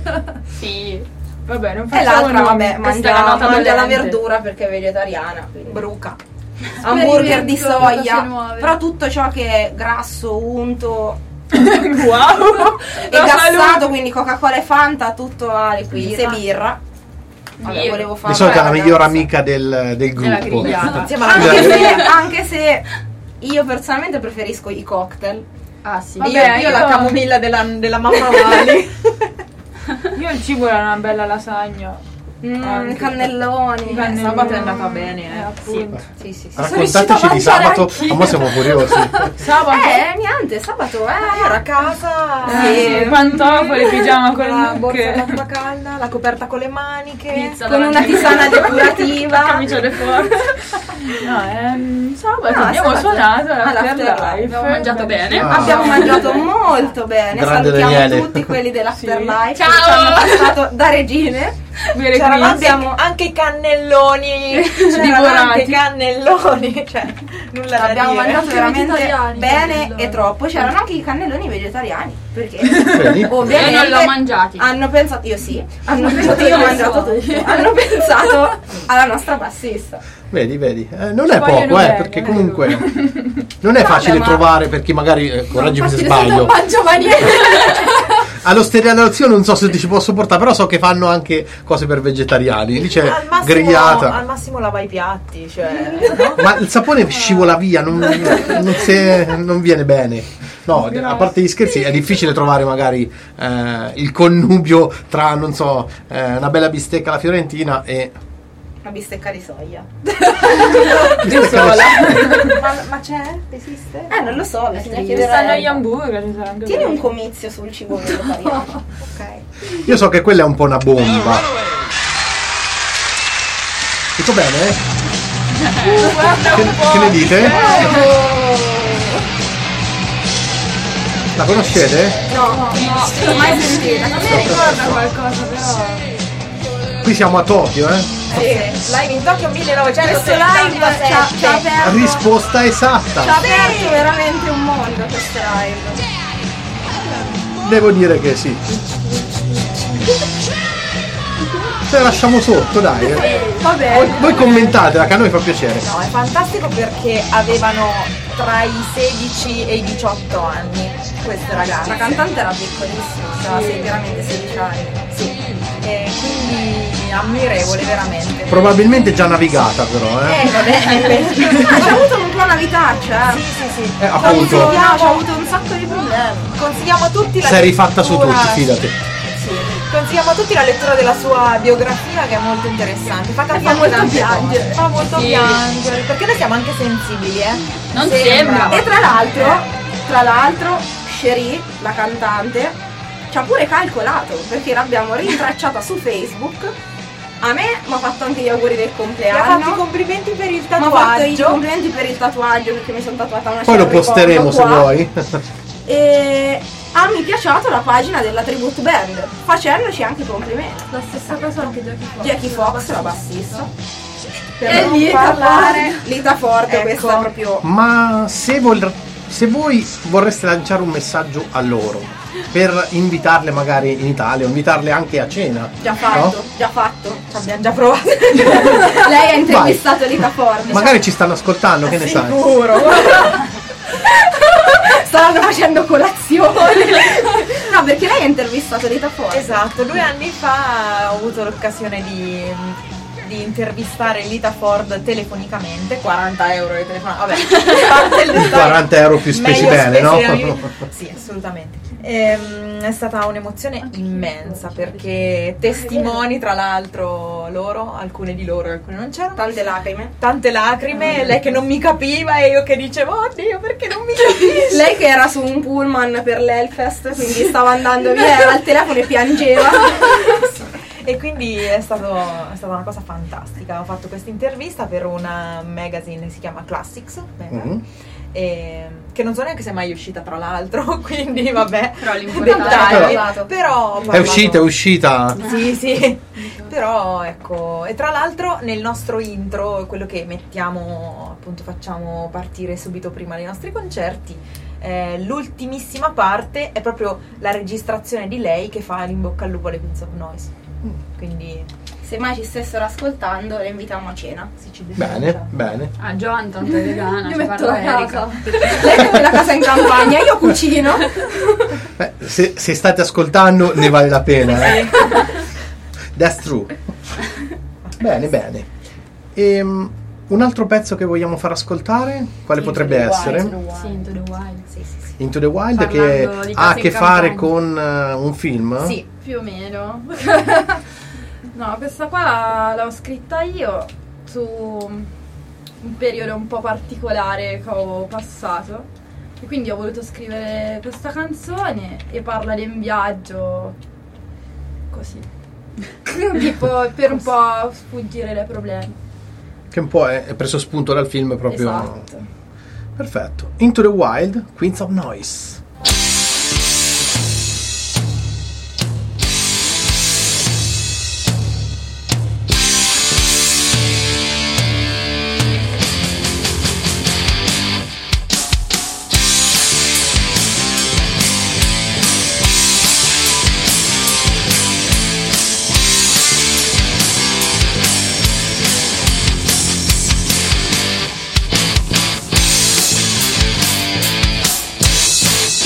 [SPEAKER 3] Sì.
[SPEAKER 5] Vabbè, non
[SPEAKER 4] E
[SPEAKER 5] facciamo
[SPEAKER 4] l'altra,
[SPEAKER 5] nomi.
[SPEAKER 4] vabbè,
[SPEAKER 3] Questa è la
[SPEAKER 4] mangia,
[SPEAKER 3] nota
[SPEAKER 4] mangia la
[SPEAKER 3] dolente.
[SPEAKER 4] verdura perché è vegetariana. Quindi.
[SPEAKER 2] Bruca.
[SPEAKER 4] Hamburger di
[SPEAKER 6] Sperimento cose
[SPEAKER 4] soia.
[SPEAKER 6] nuove.
[SPEAKER 4] Però tutto ciò che è grasso, unto
[SPEAKER 5] Wow.
[SPEAKER 4] e gassato, quindi Coca-Cola e Fanta, tutto alle quiz e
[SPEAKER 2] Birra.
[SPEAKER 4] birra. Vabbè,
[SPEAKER 3] Birra.
[SPEAKER 4] volevo fare
[SPEAKER 1] Di solito è la
[SPEAKER 4] ragazza.
[SPEAKER 1] miglior amica del, del
[SPEAKER 3] Della
[SPEAKER 1] gruppo.
[SPEAKER 3] grigliata.
[SPEAKER 2] Insieme alla
[SPEAKER 4] Anche se,
[SPEAKER 2] grigliata.
[SPEAKER 4] anche se io personalmente preferisco i cocktail.
[SPEAKER 3] Ah, sì.
[SPEAKER 5] Vabbè,
[SPEAKER 2] Io, io
[SPEAKER 5] io-
[SPEAKER 2] la camomilla della, della mamma Vali.
[SPEAKER 5] Io il cibo era una bella lasagna.
[SPEAKER 4] Mm,
[SPEAKER 5] Anche.
[SPEAKER 4] cannelloni.
[SPEAKER 5] I cannelloni.
[SPEAKER 2] sabato è andata bene, eh.
[SPEAKER 5] Eh, appunto.
[SPEAKER 2] Sì, sì, sì.
[SPEAKER 1] Raccontateci di sabato, ma siamo curiosi.
[SPEAKER 5] Sabato.
[SPEAKER 4] Eh, niente, sabato, eh.
[SPEAKER 2] Io ero a casa.
[SPEAKER 5] Sì,
[SPEAKER 4] Sì.
[SPEAKER 5] pantofole, pigiama con
[SPEAKER 2] la
[SPEAKER 5] le
[SPEAKER 2] borsa
[SPEAKER 5] mucche.
[SPEAKER 2] d'acqua calda, la coperta con le maniche.
[SPEAKER 3] Pizza
[SPEAKER 4] Con una tisana depurativa.
[SPEAKER 3] Camicia de forza.
[SPEAKER 5] No, ehm, sabato
[SPEAKER 4] No,
[SPEAKER 5] abbiamo
[SPEAKER 4] sabato
[SPEAKER 5] suonato
[SPEAKER 4] all'Afterlife.
[SPEAKER 5] l'Afterlife.
[SPEAKER 3] Abbiamo mangiato bene.
[SPEAKER 1] Ah.
[SPEAKER 4] Abbiamo mangiato molto bene.
[SPEAKER 1] Grande
[SPEAKER 4] Salutiamo
[SPEAKER 1] Daniele.
[SPEAKER 4] tutti quelli dell'Afterlife.
[SPEAKER 3] Ciao.
[SPEAKER 4] Che ci hanno passato da regine.
[SPEAKER 5] Bere
[SPEAKER 2] C'erano
[SPEAKER 5] green.
[SPEAKER 2] anche,
[SPEAKER 4] abbiamo-
[SPEAKER 2] anche i cannelloni. C'erano
[SPEAKER 5] Divoranti.
[SPEAKER 2] anche i cannelloni. Cioè, nulla da
[SPEAKER 4] Abbiamo
[SPEAKER 2] dire.
[SPEAKER 4] mangiato
[SPEAKER 6] Anche
[SPEAKER 4] veramente
[SPEAKER 6] vegetariani,
[SPEAKER 4] bene
[SPEAKER 6] cannelloni.
[SPEAKER 4] e troppo. C'erano anche i cannelloni vegetariani. Perché
[SPEAKER 1] Vedi?
[SPEAKER 4] ovviamente
[SPEAKER 3] Io non l'ho mangiati.
[SPEAKER 4] hanno pensato, io sì, hanno pensato, io ho mangiato tutto. Hanno pensato alla nostra bassista.
[SPEAKER 1] Vedi, vedi. Eh, non è
[SPEAKER 5] Ci vogliono
[SPEAKER 1] poco, eh,
[SPEAKER 5] bene,
[SPEAKER 1] perché
[SPEAKER 5] eh.
[SPEAKER 1] comunque non è facile
[SPEAKER 4] ma-
[SPEAKER 1] trovare per chi magari, eh, correggimi se
[SPEAKER 4] Infatti,
[SPEAKER 1] sbaglio.
[SPEAKER 4] non mangiava niente.
[SPEAKER 1] All'osteria non so se ti ci posso portare, però so che fanno anche cose per vegetariani. Lì c'è
[SPEAKER 2] Al massimo,
[SPEAKER 1] grigliata.
[SPEAKER 2] al massimo lava i piatti, cioè, no?
[SPEAKER 1] Ma il sapone scivola via, non, non, se- non viene bene. No, a parte gli scherzi, è difficile trovare magari eh, il connubio tra, non so, eh, una bella bistecca alla fiorentina e...
[SPEAKER 4] Una bistecca di soia.
[SPEAKER 1] bistecca alla-
[SPEAKER 2] ma, ma c'è? Esiste?
[SPEAKER 4] Eh, non lo so, bisogna
[SPEAKER 5] Ci stanno
[SPEAKER 4] chiedere.
[SPEAKER 5] gli hamburger, ci sarà anche
[SPEAKER 4] Tieni
[SPEAKER 5] quello.
[SPEAKER 4] un comizio sul cibo vegetariano.
[SPEAKER 2] Ok.
[SPEAKER 1] Io so che quella è un po' una bomba. Tutto bene? Che, che ne dite? La conoscete?
[SPEAKER 4] No, no, non l'ho mai sentita.
[SPEAKER 5] Non mi ricorda qualcosa, però.
[SPEAKER 1] Qui siamo a Tokyo, eh?
[SPEAKER 2] Sì, live in Tokyo
[SPEAKER 4] Questo live ci ha,
[SPEAKER 2] millenovecentosettantasette.
[SPEAKER 4] ci ha aperto,
[SPEAKER 1] Risposta
[SPEAKER 4] ci ha
[SPEAKER 1] esatta.
[SPEAKER 4] aperto veramente un mondo questo live.
[SPEAKER 1] Devo dire che sì. Se la lasciamo sotto, dai. eh.
[SPEAKER 4] Vabbè.
[SPEAKER 1] Voi, voi commentatela, che a noi fa piacere.
[SPEAKER 2] No, è fantastico perché avevano tra i sedici e i diciotto anni queste ragazze.
[SPEAKER 4] La cantante era piccolissima, aveva
[SPEAKER 2] Sì.
[SPEAKER 4] sì, veramente sedici anni.
[SPEAKER 2] Sì. E quindi ammirevole veramente.
[SPEAKER 1] Probabilmente già navigata, però, eh.
[SPEAKER 2] Eh, vabbè,
[SPEAKER 4] Ha avuto un una vitaccia, eh.
[SPEAKER 2] Sì, sì, sì.
[SPEAKER 1] Eh, appunto.
[SPEAKER 4] Ho avuto un sacco di problemi.
[SPEAKER 2] Consigliamo a tutti la
[SPEAKER 1] Si è rifatta su
[SPEAKER 2] lettura-
[SPEAKER 1] tutti, fidati.
[SPEAKER 2] Sì. Consigliamo a tutti la lettura della sua biografia, che è molto interessante. Fa capire
[SPEAKER 4] fa molto
[SPEAKER 2] tante
[SPEAKER 4] piangere.
[SPEAKER 2] cose. Fa molto
[SPEAKER 3] Sì.
[SPEAKER 2] piangere. Perché noi siamo anche sensibili, eh.
[SPEAKER 3] Non sembra.
[SPEAKER 4] E tra l'altro, tra l'altro, Cherie, la cantante, ci ha pure calcolato perché l'abbiamo rintracciata su Facebook. A me mi ha fatto anche gli auguri del
[SPEAKER 2] Ti ha
[SPEAKER 4] compleanno.
[SPEAKER 2] fatto i complimenti per il
[SPEAKER 4] Mi ha fatto i
[SPEAKER 2] tatuaggio.
[SPEAKER 4] complimenti per il tatuaggio perché mi sono tatuata una
[SPEAKER 1] Poi lo
[SPEAKER 4] Cherry
[SPEAKER 1] posteremo
[SPEAKER 4] Bomb
[SPEAKER 1] se
[SPEAKER 4] qua.
[SPEAKER 1] vuoi.
[SPEAKER 4] E ha mi piaciuto la pagina della tribute band, facendoci anche i complimenti.
[SPEAKER 6] La stessa cosa anche Jackie Fox.
[SPEAKER 4] Jackie Fox, la bassista. Per
[SPEAKER 6] E
[SPEAKER 4] non
[SPEAKER 6] Lita
[SPEAKER 4] parlare,
[SPEAKER 6] Ford.
[SPEAKER 4] Lita Ford,
[SPEAKER 2] Ecco.
[SPEAKER 4] questa è proprio.
[SPEAKER 1] Ma se, vol- se voi vorreste lanciare un messaggio a loro per invitarle magari in Italia o invitarle anche a cena,
[SPEAKER 4] Già fatto,
[SPEAKER 1] no?
[SPEAKER 4] già fatto.
[SPEAKER 2] Ci abbiamo già provato.
[SPEAKER 4] Lei ha intervistato Lita Ford.
[SPEAKER 1] Magari ci stanno ascoltando, che ne sai?
[SPEAKER 2] Sicuro.
[SPEAKER 4] Stavano facendo colazione. No, perché lei ha intervistato Lita Ford.
[SPEAKER 2] Esatto, due anni fa ho avuto l'occasione di, di intervistare Lita Ford telefonicamente, quaranta euro di telefono, vabbè, parte il dettaglio,
[SPEAKER 1] quaranta euro più spesi
[SPEAKER 2] meglio
[SPEAKER 1] bene, no?
[SPEAKER 2] spesi- Sì, assolutamente. Ehm, è stata un'emozione immensa perché testimoni, tra l'altro, loro, alcune di loro, alcune non c'erano.
[SPEAKER 4] Tante lacrime.
[SPEAKER 2] Tante lacrime, lei che non mi capiva e io che dicevo, oddio, perché non mi capisci?
[SPEAKER 4] Lei che era su un pullman per l'Hellfest, quindi stava andando via, era al telefono e piangeva.
[SPEAKER 2] E quindi è, stato, è stata una cosa fantastica. Ho fatto questa intervista per una magazine, si chiama Classics,
[SPEAKER 1] Mhm.
[SPEAKER 2] e, che non so neanche se è mai uscita, tra l'altro, quindi vabbè,
[SPEAKER 3] Però l'importante
[SPEAKER 2] dettagli.
[SPEAKER 4] è parlato.
[SPEAKER 2] Però ho
[SPEAKER 1] È
[SPEAKER 2] parlato-
[SPEAKER 1] uscita, è uscita.
[SPEAKER 2] Sì, sì. Però ecco, e tra l'altro nel nostro intro, quello che mettiamo, appunto facciamo partire subito prima dei nostri concerti, eh, l'ultimissima parte è proprio la registrazione di lei che fa l'in bocca al lupo alle Queens of Noise. Quindi
[SPEAKER 4] Se mai ci stessero ascoltando, le invitiamo a cena.
[SPEAKER 2] sì, ci
[SPEAKER 1] Bene,
[SPEAKER 2] definisce.
[SPEAKER 1] bene.
[SPEAKER 3] Ah, Joan tanto è vegana,
[SPEAKER 6] Io
[SPEAKER 3] ci
[SPEAKER 6] metto
[SPEAKER 3] parla
[SPEAKER 6] la
[SPEAKER 3] Erika.
[SPEAKER 6] casa.
[SPEAKER 4] Lei mette la casa in campagna, io cucino.
[SPEAKER 1] Beh, se, se state ascoltando ne vale la pena, eh. That's true. Bene, bene. Ehm, un altro pezzo che vogliamo far ascoltare? Quale
[SPEAKER 3] Into
[SPEAKER 1] potrebbe
[SPEAKER 3] the
[SPEAKER 1] essere?
[SPEAKER 3] Wild. Sì, Into the Wild.
[SPEAKER 2] Sì, sì, sì.
[SPEAKER 1] Into the Wild,
[SPEAKER 3] Parlando
[SPEAKER 1] che
[SPEAKER 3] di
[SPEAKER 1] ha a
[SPEAKER 3] case
[SPEAKER 1] che
[SPEAKER 3] in
[SPEAKER 1] fare
[SPEAKER 3] campagna.
[SPEAKER 1] con eh, un film?
[SPEAKER 2] Sì.
[SPEAKER 6] Più o meno. No, questa qua l'ho scritta io su un periodo un po' particolare che ho passato. E quindi ho voluto scrivere questa canzone e parla di un viaggio così. Tipo per un po' sfuggire dai problemi.
[SPEAKER 1] Che un po' è, è preso spunto dal film proprio.
[SPEAKER 6] Esatto.
[SPEAKER 1] Perfetto. Into the Wild, Queens of Noise.
[SPEAKER 7] Thank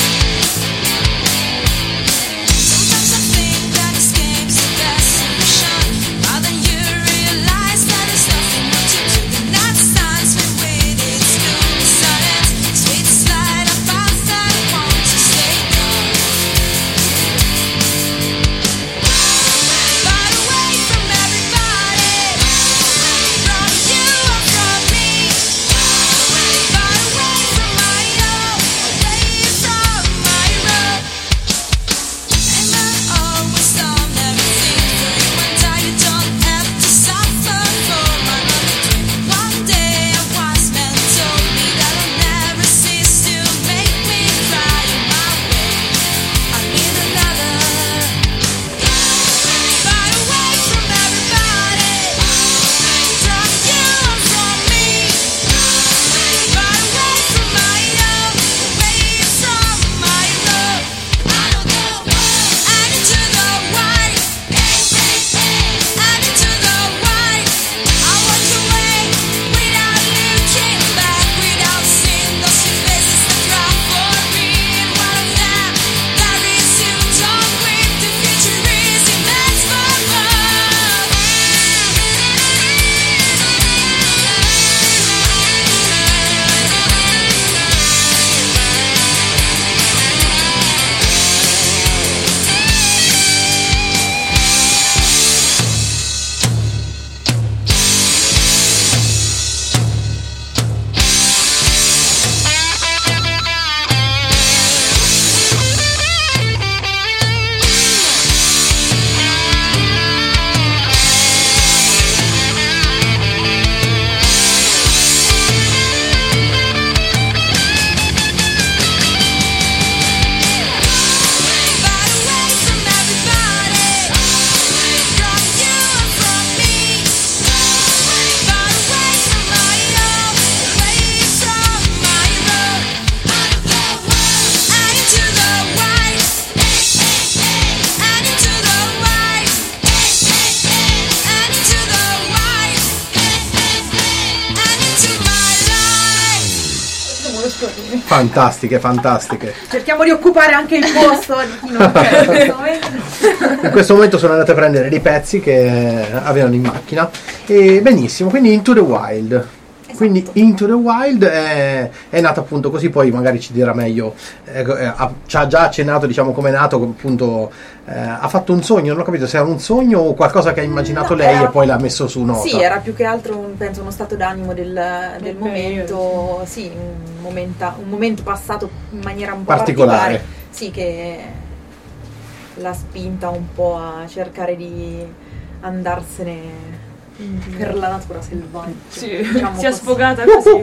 [SPEAKER 5] pastorine.
[SPEAKER 1] Fantastiche, fantastiche.
[SPEAKER 2] Cerchiamo di occupare anche il posto di chi non c'è in questo momento.
[SPEAKER 1] In questo momento sono andate a prendere dei pezzi che avevano in macchina. E benissimo, quindi Into the Wild. Quindi Into the Wild è, è nato appunto così, poi magari ci dirà meglio, eh, ha, ci ha già accennato diciamo come è nato, appunto eh, ha fatto un sogno, non ho capito se era un sogno o qualcosa che ha immaginato
[SPEAKER 2] no,
[SPEAKER 1] lei
[SPEAKER 2] era,
[SPEAKER 1] e poi l'ha messo su nota.
[SPEAKER 2] Sì, era più che altro un, penso uno stato d'animo del, del momento,
[SPEAKER 5] periodo,
[SPEAKER 2] sì, un, momenta, un momento passato in maniera un po'
[SPEAKER 1] particolare,
[SPEAKER 2] particolare, sì, che l'ha spinta un po' a cercare di andarsene per la natura selvaggia.
[SPEAKER 5] Sì,
[SPEAKER 2] diciamo
[SPEAKER 5] si è
[SPEAKER 2] così.
[SPEAKER 5] sfogata così.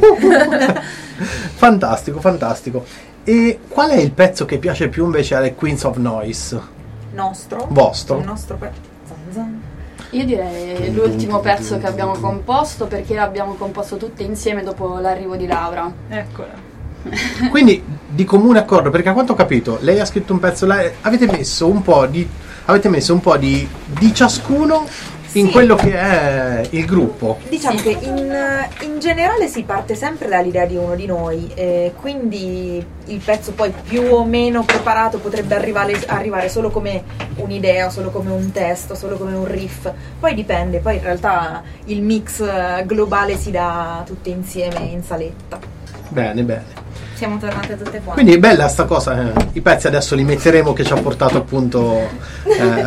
[SPEAKER 1] Fantastico, fantastico. E qual è il pezzo che piace più invece alle Queens of Noise?
[SPEAKER 2] Nostro?
[SPEAKER 1] Vostro?
[SPEAKER 2] Il nostro pezzo. Zan zan.
[SPEAKER 3] Io direi l'ultimo pezzo che abbiamo composto, perché l'abbiamo composto tutte insieme dopo l'arrivo di Laura.
[SPEAKER 5] Eccola.
[SPEAKER 1] Quindi di comune accordo, perché a quanto ho capito lei ha scritto un pezzo, lei, avete messo un po' di avete messo un po' di, di ciascuno in
[SPEAKER 2] sì.
[SPEAKER 1] quello che è il gruppo.
[SPEAKER 2] Diciamo che in, in generale si parte sempre dall'idea di uno di noi, eh, quindi il pezzo poi più o meno preparato potrebbe arrivare, arrivare solo come un'idea, solo come un testo, solo come un riff, poi dipende, poi in realtà il mix globale si dà tutte insieme in saletta.
[SPEAKER 1] Bene, bene.
[SPEAKER 4] Siamo tornate tutte qua.
[SPEAKER 1] Quindi è bella sta cosa, eh. I pezzi adesso li metteremo che ci ha portato appunto eh,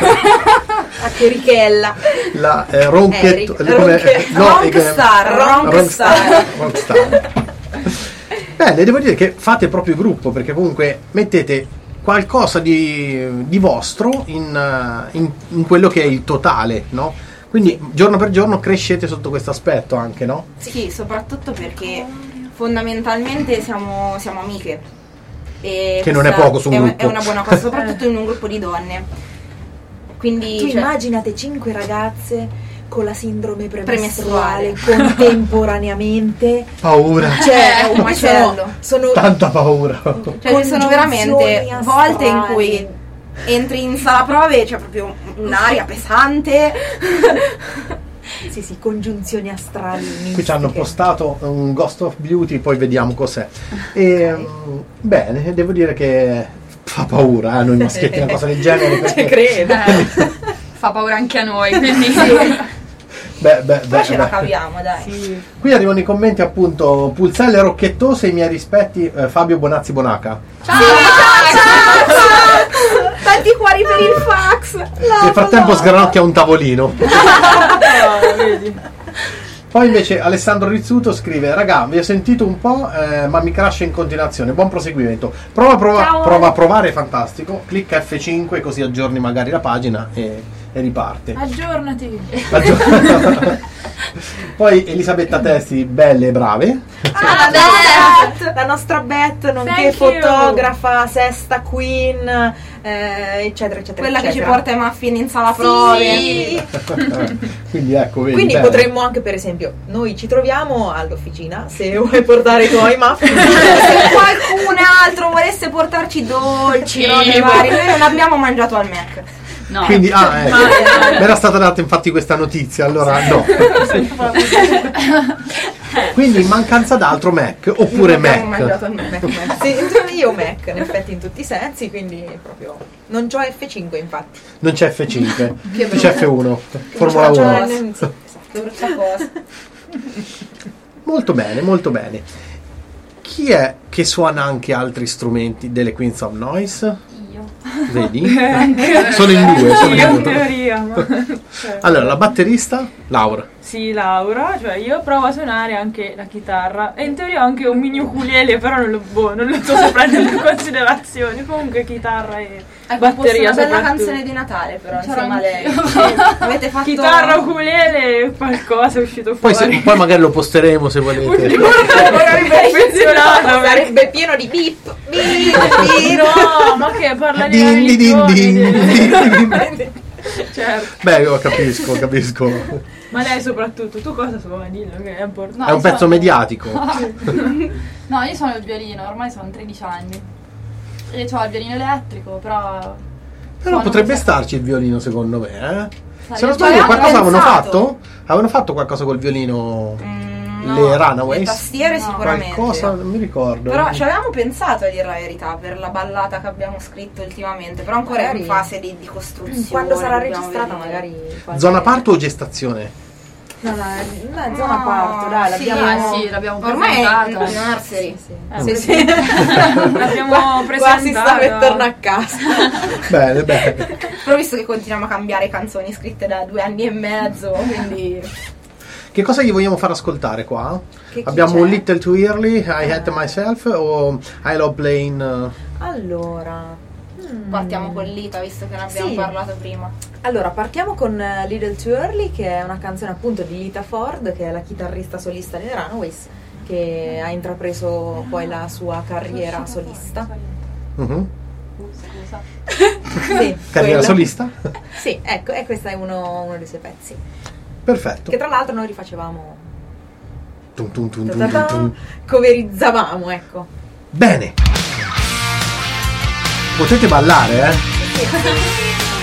[SPEAKER 2] A Cherichella.
[SPEAKER 1] la eh, Ronchetto,
[SPEAKER 2] Eric,
[SPEAKER 1] come,
[SPEAKER 2] Ronche-
[SPEAKER 1] no,
[SPEAKER 2] Rockstar,
[SPEAKER 1] eh,
[SPEAKER 2] Rockstar.
[SPEAKER 1] Rockstar. Bene, devo dire che fate proprio gruppo, perché comunque mettete qualcosa di, di vostro in, in, in quello che è il totale, no? Quindi giorno per giorno crescete sotto questo aspetto anche, no?
[SPEAKER 4] Sì, soprattutto perché fondamentalmente siamo, siamo amiche. E
[SPEAKER 1] che non è poco su un
[SPEAKER 4] è,
[SPEAKER 1] gruppo.
[SPEAKER 4] è una buona cosa, soprattutto in un gruppo di donne. Quindi
[SPEAKER 2] Tu
[SPEAKER 4] cioè,
[SPEAKER 2] immaginate cinque ragazze con la sindrome premestruale
[SPEAKER 4] Premestruale.
[SPEAKER 2] contemporaneamente.
[SPEAKER 1] Paura,
[SPEAKER 2] Cioè,
[SPEAKER 4] È un
[SPEAKER 2] sono,
[SPEAKER 4] macello.
[SPEAKER 2] sono
[SPEAKER 1] tanta paura.
[SPEAKER 4] cioè ci sono veramente
[SPEAKER 2] congiunzioni
[SPEAKER 4] volte in
[SPEAKER 2] astrali.
[SPEAKER 4] cui entri in sala prove e c'è proprio un'aria pesante.
[SPEAKER 2] Sì, sì, congiunzioni astrali.
[SPEAKER 1] Qui ci hanno
[SPEAKER 2] mistiche.
[SPEAKER 1] postato un Ghost of Beauty, poi vediamo cos'è. E, mm, bene, devo dire che fa paura, eh, noi maschietti una cosa del genere.
[SPEAKER 2] Ci
[SPEAKER 1] Perché,
[SPEAKER 2] credo.
[SPEAKER 3] Eh, fa paura anche a noi, quindi
[SPEAKER 1] beh, beh,
[SPEAKER 4] Poi
[SPEAKER 1] beh,
[SPEAKER 4] ce la
[SPEAKER 1] beh.
[SPEAKER 4] caviamo, dai.
[SPEAKER 5] Sì.
[SPEAKER 1] Qui arrivano i commenti appunto, Pulselle rocchettose, i miei rispetti, eh, Fabio Bonazzi Bonaca.
[SPEAKER 3] ciao!
[SPEAKER 4] Tanti cuori per il fax.
[SPEAKER 1] Nel frattempo sgranocchia un tavolino.
[SPEAKER 5] Ah, vedi.
[SPEAKER 1] Poi invece Alessandro Rizzuto scrive: raga, vi ho sentito un po', eh, ma mi crasha in continuazione. Buon proseguimento. Prova, prova,
[SPEAKER 5] Ciao.
[SPEAKER 1] prova a provare, è fantastico. Clicca F cinque così aggiorni magari la pagina e, e riparte.
[SPEAKER 5] Aggiornati.
[SPEAKER 1] Aggior- Poi Elisabetta Testi, belle e brave.
[SPEAKER 2] Ah, la, nostra, la nostra Beth, nonché
[SPEAKER 5] Thank you.
[SPEAKER 2] fotografa, sesta queen, eh, eccetera, eccetera.
[SPEAKER 4] Quella che ci
[SPEAKER 2] eccetera.
[SPEAKER 4] porta i muffin in sala prove.
[SPEAKER 2] Sì.
[SPEAKER 1] Quindi ecco, vedi.
[SPEAKER 2] Quindi
[SPEAKER 1] bene.
[SPEAKER 2] potremmo anche, per esempio, noi ci troviamo all'officina, se vuoi portare i tuoi muffin.
[SPEAKER 4] Se qualcun altro volesse portarci dolci,
[SPEAKER 3] Sì,
[SPEAKER 4] robe varie, noi non abbiamo mangiato al Mac.
[SPEAKER 3] No.
[SPEAKER 1] Quindi, ah, ecco. Mi era stata data infatti questa notizia, allora no. Quindi in mancanza d'altro Mac oppure
[SPEAKER 4] Non abbiamo
[SPEAKER 1] Mac.
[SPEAKER 4] mangiato al Mac.
[SPEAKER 2] Sì, io Mac, in effetti, in tutti i sensi, quindi proprio non c'ho F cinque, infatti.
[SPEAKER 1] Non c'è F cinque,
[SPEAKER 4] Che
[SPEAKER 1] c'è F uno, Formula
[SPEAKER 2] C'ho-
[SPEAKER 1] uno.
[SPEAKER 2] c'ho- sì, esatto.
[SPEAKER 4] Che brutta cosa.
[SPEAKER 1] Molto bene, molto bene. Chi è che suona anche altri strumenti delle Queens of Noise?
[SPEAKER 3] Io.
[SPEAKER 1] Vedi? Sono in due, sono
[SPEAKER 5] Io
[SPEAKER 1] in
[SPEAKER 5] in
[SPEAKER 1] due.
[SPEAKER 5] teoria, ma... cioè,
[SPEAKER 1] Allora, la batterista? Laura.
[SPEAKER 5] sì, Laura, cioè io provo a suonare anche la chitarra e in teoria ho anche un mini ukulele, però non lo, boh, non lo so prendere in considerazione. Comunque chitarra e
[SPEAKER 4] Hai composto
[SPEAKER 5] batteria
[SPEAKER 4] una bella
[SPEAKER 5] soprattutto.
[SPEAKER 4] canzone di Natale però
[SPEAKER 3] C'ero
[SPEAKER 4] insieme a lei.
[SPEAKER 3] anch'io.
[SPEAKER 4] Sì, avete fatto
[SPEAKER 5] Chitarra, ukulele, qualcosa è uscito
[SPEAKER 1] Poi,
[SPEAKER 5] fuori.
[SPEAKER 1] se, poi magari lo posteremo se volete.
[SPEAKER 5] Magari perfezionato,
[SPEAKER 2] Sarebbe pieno di bip, bip, bip.
[SPEAKER 5] no, ma che parla di
[SPEAKER 1] Din, din, din, din,
[SPEAKER 5] religione,
[SPEAKER 1] din.
[SPEAKER 5] certo.
[SPEAKER 1] Beh, io capisco, capisco.
[SPEAKER 5] Ma lei soprattutto, tu cosa suoni? Dillo che è importante.
[SPEAKER 3] No,
[SPEAKER 1] È un
[SPEAKER 3] io
[SPEAKER 1] pezzo
[SPEAKER 3] sono-
[SPEAKER 1] mediatico.
[SPEAKER 3] No, io suono il violino, ormai sono tredici anni. E ho il violino elettrico, però...
[SPEAKER 1] Però
[SPEAKER 3] suono
[SPEAKER 1] potrebbe
[SPEAKER 3] un sacco.
[SPEAKER 1] starci il violino secondo me, eh?
[SPEAKER 3] Sai,
[SPEAKER 1] Se non
[SPEAKER 3] io
[SPEAKER 1] sbaglio
[SPEAKER 4] ci
[SPEAKER 1] qualcosa
[SPEAKER 4] avevo
[SPEAKER 1] avevano
[SPEAKER 4] pensato.
[SPEAKER 1] fatto? Avevano fatto qualcosa col violino?
[SPEAKER 4] Mm, No,
[SPEAKER 1] le Runaways?
[SPEAKER 4] Le tastiere
[SPEAKER 5] No.
[SPEAKER 4] sicuramente.
[SPEAKER 1] Qualcosa non mi ricordo.
[SPEAKER 4] Però ci avevamo pensato, a dire la verità, per la ballata che abbiamo scritto ultimamente, però ancora
[SPEAKER 2] Magari-
[SPEAKER 4] è in fase di, di costruzione.
[SPEAKER 2] Quando sarà
[SPEAKER 4] dobbiamo
[SPEAKER 2] registrata
[SPEAKER 4] vedere.
[SPEAKER 2] magari qualche-
[SPEAKER 1] Zona parto o gestazione?
[SPEAKER 2] No, no, è, no, è zona
[SPEAKER 4] No,
[SPEAKER 2] parto, dai,
[SPEAKER 4] sì,
[SPEAKER 2] l'abbiamo...
[SPEAKER 3] Ah, sì, l'abbiamo
[SPEAKER 4] Ormai è
[SPEAKER 3] presentata.
[SPEAKER 4] in nursery.
[SPEAKER 2] Sì,
[SPEAKER 5] Eh,
[SPEAKER 2] sì, sì.
[SPEAKER 5] L'abbiamo
[SPEAKER 2] Qua- Qua si sta
[SPEAKER 5] presentata.
[SPEAKER 2] per tornare a casa.
[SPEAKER 1] Bene, bene.
[SPEAKER 4] Però visto che continuiamo a cambiare canzoni scritte da due anni e mezzo, quindi...
[SPEAKER 1] Che cosa gli vogliamo far ascoltare qua?
[SPEAKER 2] Che chi
[SPEAKER 1] Abbiamo
[SPEAKER 2] c'è?
[SPEAKER 1] un Little Too Early, I Hate Myself o I Love Playing... uh,
[SPEAKER 2] Allora... mm.
[SPEAKER 4] Partiamo con Lita, visto che ne abbiamo
[SPEAKER 2] Sì.
[SPEAKER 4] parlato prima.
[SPEAKER 2] Allora, partiamo con eh, Little Too Early, che è una canzone appunto di Lita Ford, che è la chitarrista solista dei Runaways, che ha intrapreso poi la sua carriera solista.
[SPEAKER 1] mhm.
[SPEAKER 3] Scusa.
[SPEAKER 2] Sì,
[SPEAKER 1] Carriera
[SPEAKER 2] quello.
[SPEAKER 1] solista?
[SPEAKER 2] Sì, ecco, e questo è uno, uno dei suoi pezzi.
[SPEAKER 1] Perfetto.
[SPEAKER 2] Che tra l'altro noi rifacevamo,
[SPEAKER 1] Tum, tum, tum, tum, tum,
[SPEAKER 2] ta-ta-ta,
[SPEAKER 1] tum.
[SPEAKER 2] coverizzavamo, ecco.
[SPEAKER 1] Bene. Potete ballare, eh?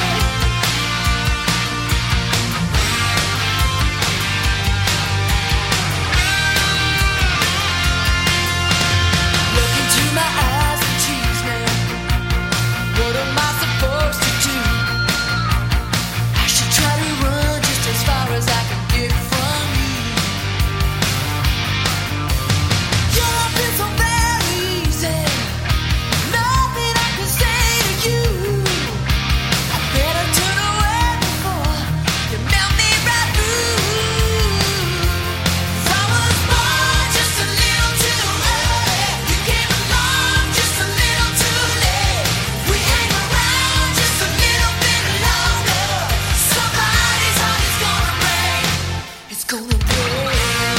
[SPEAKER 7] Look into my eyes and tease me. What am I supposed to do? I should try to run just as far as I can get from you. Your love is so very easy. Nothing I can say to you. I better turn away before you melt me right through. I was born just a little too early. You came along just a little too late. We hang around just a little bit longer. Somebody's heart is gonna break. It's gonna break.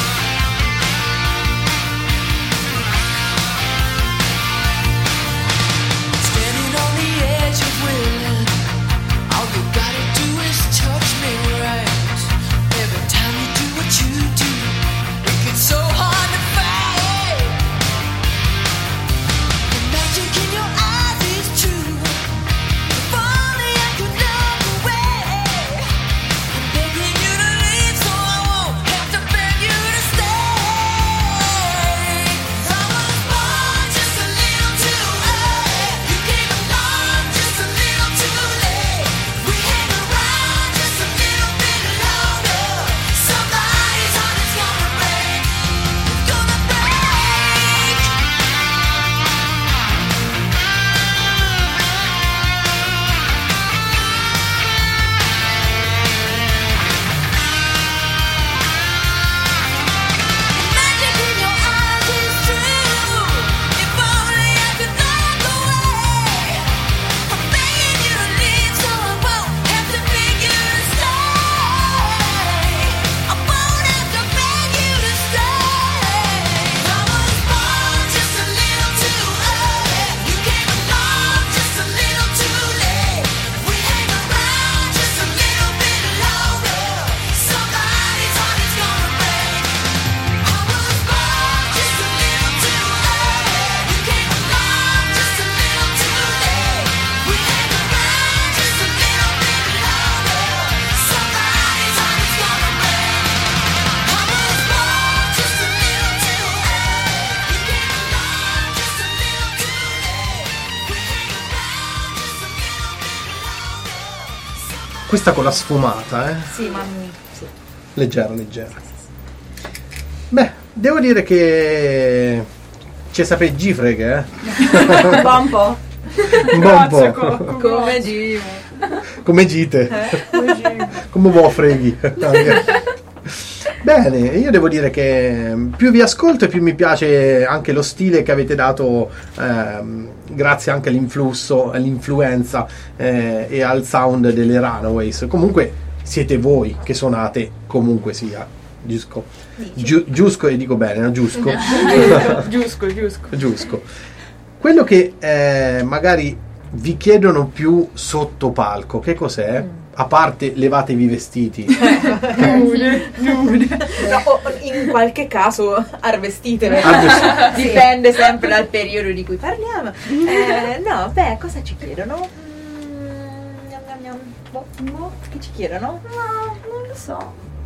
[SPEAKER 7] Standing on the edge of willing. All you gotta do is touch me right. Every time you do what you do, it gets so hard to fight. The magic in your eyes is true. If only I could look away. I'm begging you to leave, so I won't have to beg you to stay. I was born just a little too early. You came along just a little too late. We hang around just a little bit longer. Somebody's heart is gonna break. It's gonna break. Magic in your eyes is true. If only I could look away. I'm begging you to leave, so I won't have to beg you to stay. I won't have to beg you to stay. I was born just a little too early. You came along just a little too late. We hang around just a little bit longer. Somebody's heart is gonna break. I was born just a little too early. You came along just a little too late. We hang around just a little bit longer. Somebody's heart is gonna break. I was born just a little too early. You came along just a little too late. We hang around just a little bit longer.
[SPEAKER 1] Questa con la sfumata, eh?
[SPEAKER 2] Sì, ma sì.
[SPEAKER 1] Leggera, leggera. Beh, devo dire che ci sapete gifreghe, eh?
[SPEAKER 4] Un po' un po'.
[SPEAKER 1] Un buon po'.
[SPEAKER 2] Come Gimo.
[SPEAKER 1] Come gite. Come vuoi freghi. Bene, io devo dire che più vi ascolto e più mi piace anche lo stile che avete dato, ehm, grazie anche all'influsso, all'influenza eh, e al sound delle Runaways. Comunque siete voi che suonate comunque sia. Giusco. Giu- giusco e dico bene, no? Giusco.
[SPEAKER 5] Giusco, giusco.
[SPEAKER 1] Giusco. Quello che eh, magari vi chiedono più sotto palco, che cos'è? A parte levatevi i vestiti.
[SPEAKER 5] Nude, nude.
[SPEAKER 2] No, o- in qualche caso arvestitevi.
[SPEAKER 1] Arvestite.
[SPEAKER 2] Dipende sempre dal periodo di cui parliamo. Eh, no, beh, cosa ci chiedono? Mm, gnam, gnam, gnam. Boh, boh, che ci chiedono?
[SPEAKER 6] No, non lo so.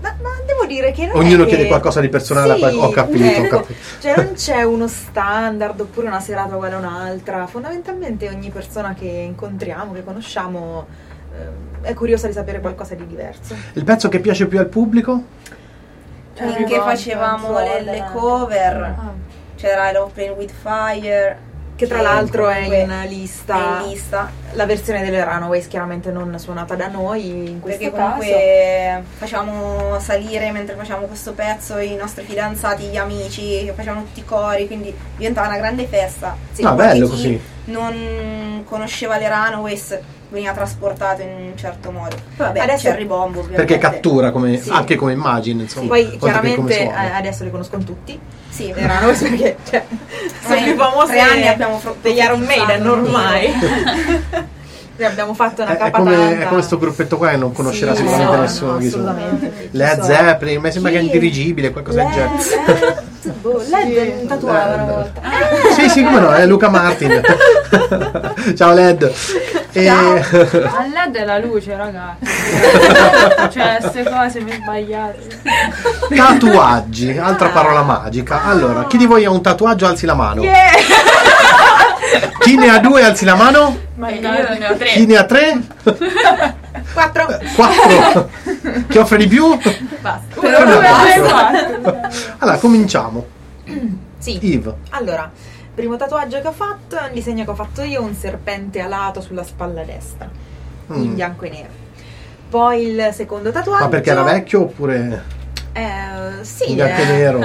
[SPEAKER 2] Ma, ma devo dire che non
[SPEAKER 1] Ognuno
[SPEAKER 2] è che...
[SPEAKER 1] chiede qualcosa di personale,
[SPEAKER 2] Sì,
[SPEAKER 1] poi- ho capito, ho
[SPEAKER 2] ecco.
[SPEAKER 1] capito.
[SPEAKER 2] Cioè non c'è uno standard oppure una serata uguale a un'altra. Fondamentalmente ogni persona che incontriamo, che conosciamo, eh, è curiosa di sapere qualcosa di diverso.
[SPEAKER 1] Il pezzo che piace più al pubblico?
[SPEAKER 4] Finché facevamo le, le cover,
[SPEAKER 5] Ah.
[SPEAKER 4] c'era l'Open with Fire,
[SPEAKER 2] Che tra l'altro è
[SPEAKER 4] comunque
[SPEAKER 2] in lista.
[SPEAKER 4] è in lista,
[SPEAKER 2] La versione delle Runaways chiaramente non suonata da noi in questo
[SPEAKER 4] perché
[SPEAKER 2] caso.
[SPEAKER 4] comunque facciamo salire mentre facciamo questo pezzo i nostri fidanzati, gli amici, facevano tutti i cori, quindi diventava una grande festa.
[SPEAKER 2] Sì,
[SPEAKER 1] Ah,
[SPEAKER 4] Poi
[SPEAKER 1] bello
[SPEAKER 4] chi
[SPEAKER 1] così.
[SPEAKER 4] non conosceva le Runaways veniva trasportato in un certo modo. Poi vabbè,
[SPEAKER 2] Adesso-
[SPEAKER 4] Cherry Bomb ovviamente.
[SPEAKER 1] Perché cattura come,
[SPEAKER 2] Sì.
[SPEAKER 1] anche come immagine, insomma.
[SPEAKER 2] Poi
[SPEAKER 1] oltre che come
[SPEAKER 2] chiaramente
[SPEAKER 1] suono.
[SPEAKER 2] eh, adesso le conoscono tutti.
[SPEAKER 4] Sì,
[SPEAKER 2] Le Runaways perché cioè, sono
[SPEAKER 4] Tre-
[SPEAKER 2] più famose
[SPEAKER 4] tre anni abbiamo fro-
[SPEAKER 2] degli Iron Maiden
[SPEAKER 4] profetizzato,
[SPEAKER 2] ormai. Ne abbiamo fatto una
[SPEAKER 1] È, è
[SPEAKER 2] capa
[SPEAKER 1] come,
[SPEAKER 2] tanta.
[SPEAKER 1] è come sto gruppetto qua che non conoscerà
[SPEAKER 2] Sì,
[SPEAKER 1] sicuramente
[SPEAKER 2] no,
[SPEAKER 1] nessuno.
[SPEAKER 2] no,
[SPEAKER 1] chi sono.
[SPEAKER 2] assolutamente.
[SPEAKER 1] Led
[SPEAKER 2] Chi so.
[SPEAKER 1] Zeppelin, mi sembra che è
[SPEAKER 2] Chi?
[SPEAKER 1] indirigibile, qualcosa del genere.
[SPEAKER 2] Led, boh, Led un tatuato una volta.
[SPEAKER 1] Sì, sì, come no, è Luca Martin. Ciao Led. E...
[SPEAKER 5] A L E D è la luce, ragazzi. Cioè, queste cose mi sbagliate.
[SPEAKER 1] Tatuaggi, altra parola magica. Allora, chi di voi ha un tatuaggio alzi la mano. Chi ne ha due alzi la mano.
[SPEAKER 5] Ma
[SPEAKER 3] Io ne ho tre.
[SPEAKER 1] Chi ne ha tre?
[SPEAKER 2] Quattro.
[SPEAKER 1] Quattro. Chi offre di più?
[SPEAKER 3] Basta.
[SPEAKER 5] uno, due, tre, quattro.
[SPEAKER 1] Allora, cominciamo.
[SPEAKER 2] Sì.
[SPEAKER 1] Yves.
[SPEAKER 2] Allora, primo tatuaggio che ho fatto è un disegno che ho fatto io, un serpente alato sulla spalla destra, in
[SPEAKER 1] Mm.
[SPEAKER 2] bianco e nero. Poi il secondo tatuaggio.
[SPEAKER 1] Ma perché era vecchio oppure
[SPEAKER 2] Eh, sì.
[SPEAKER 1] in bianco e
[SPEAKER 2] eh.
[SPEAKER 1] nero?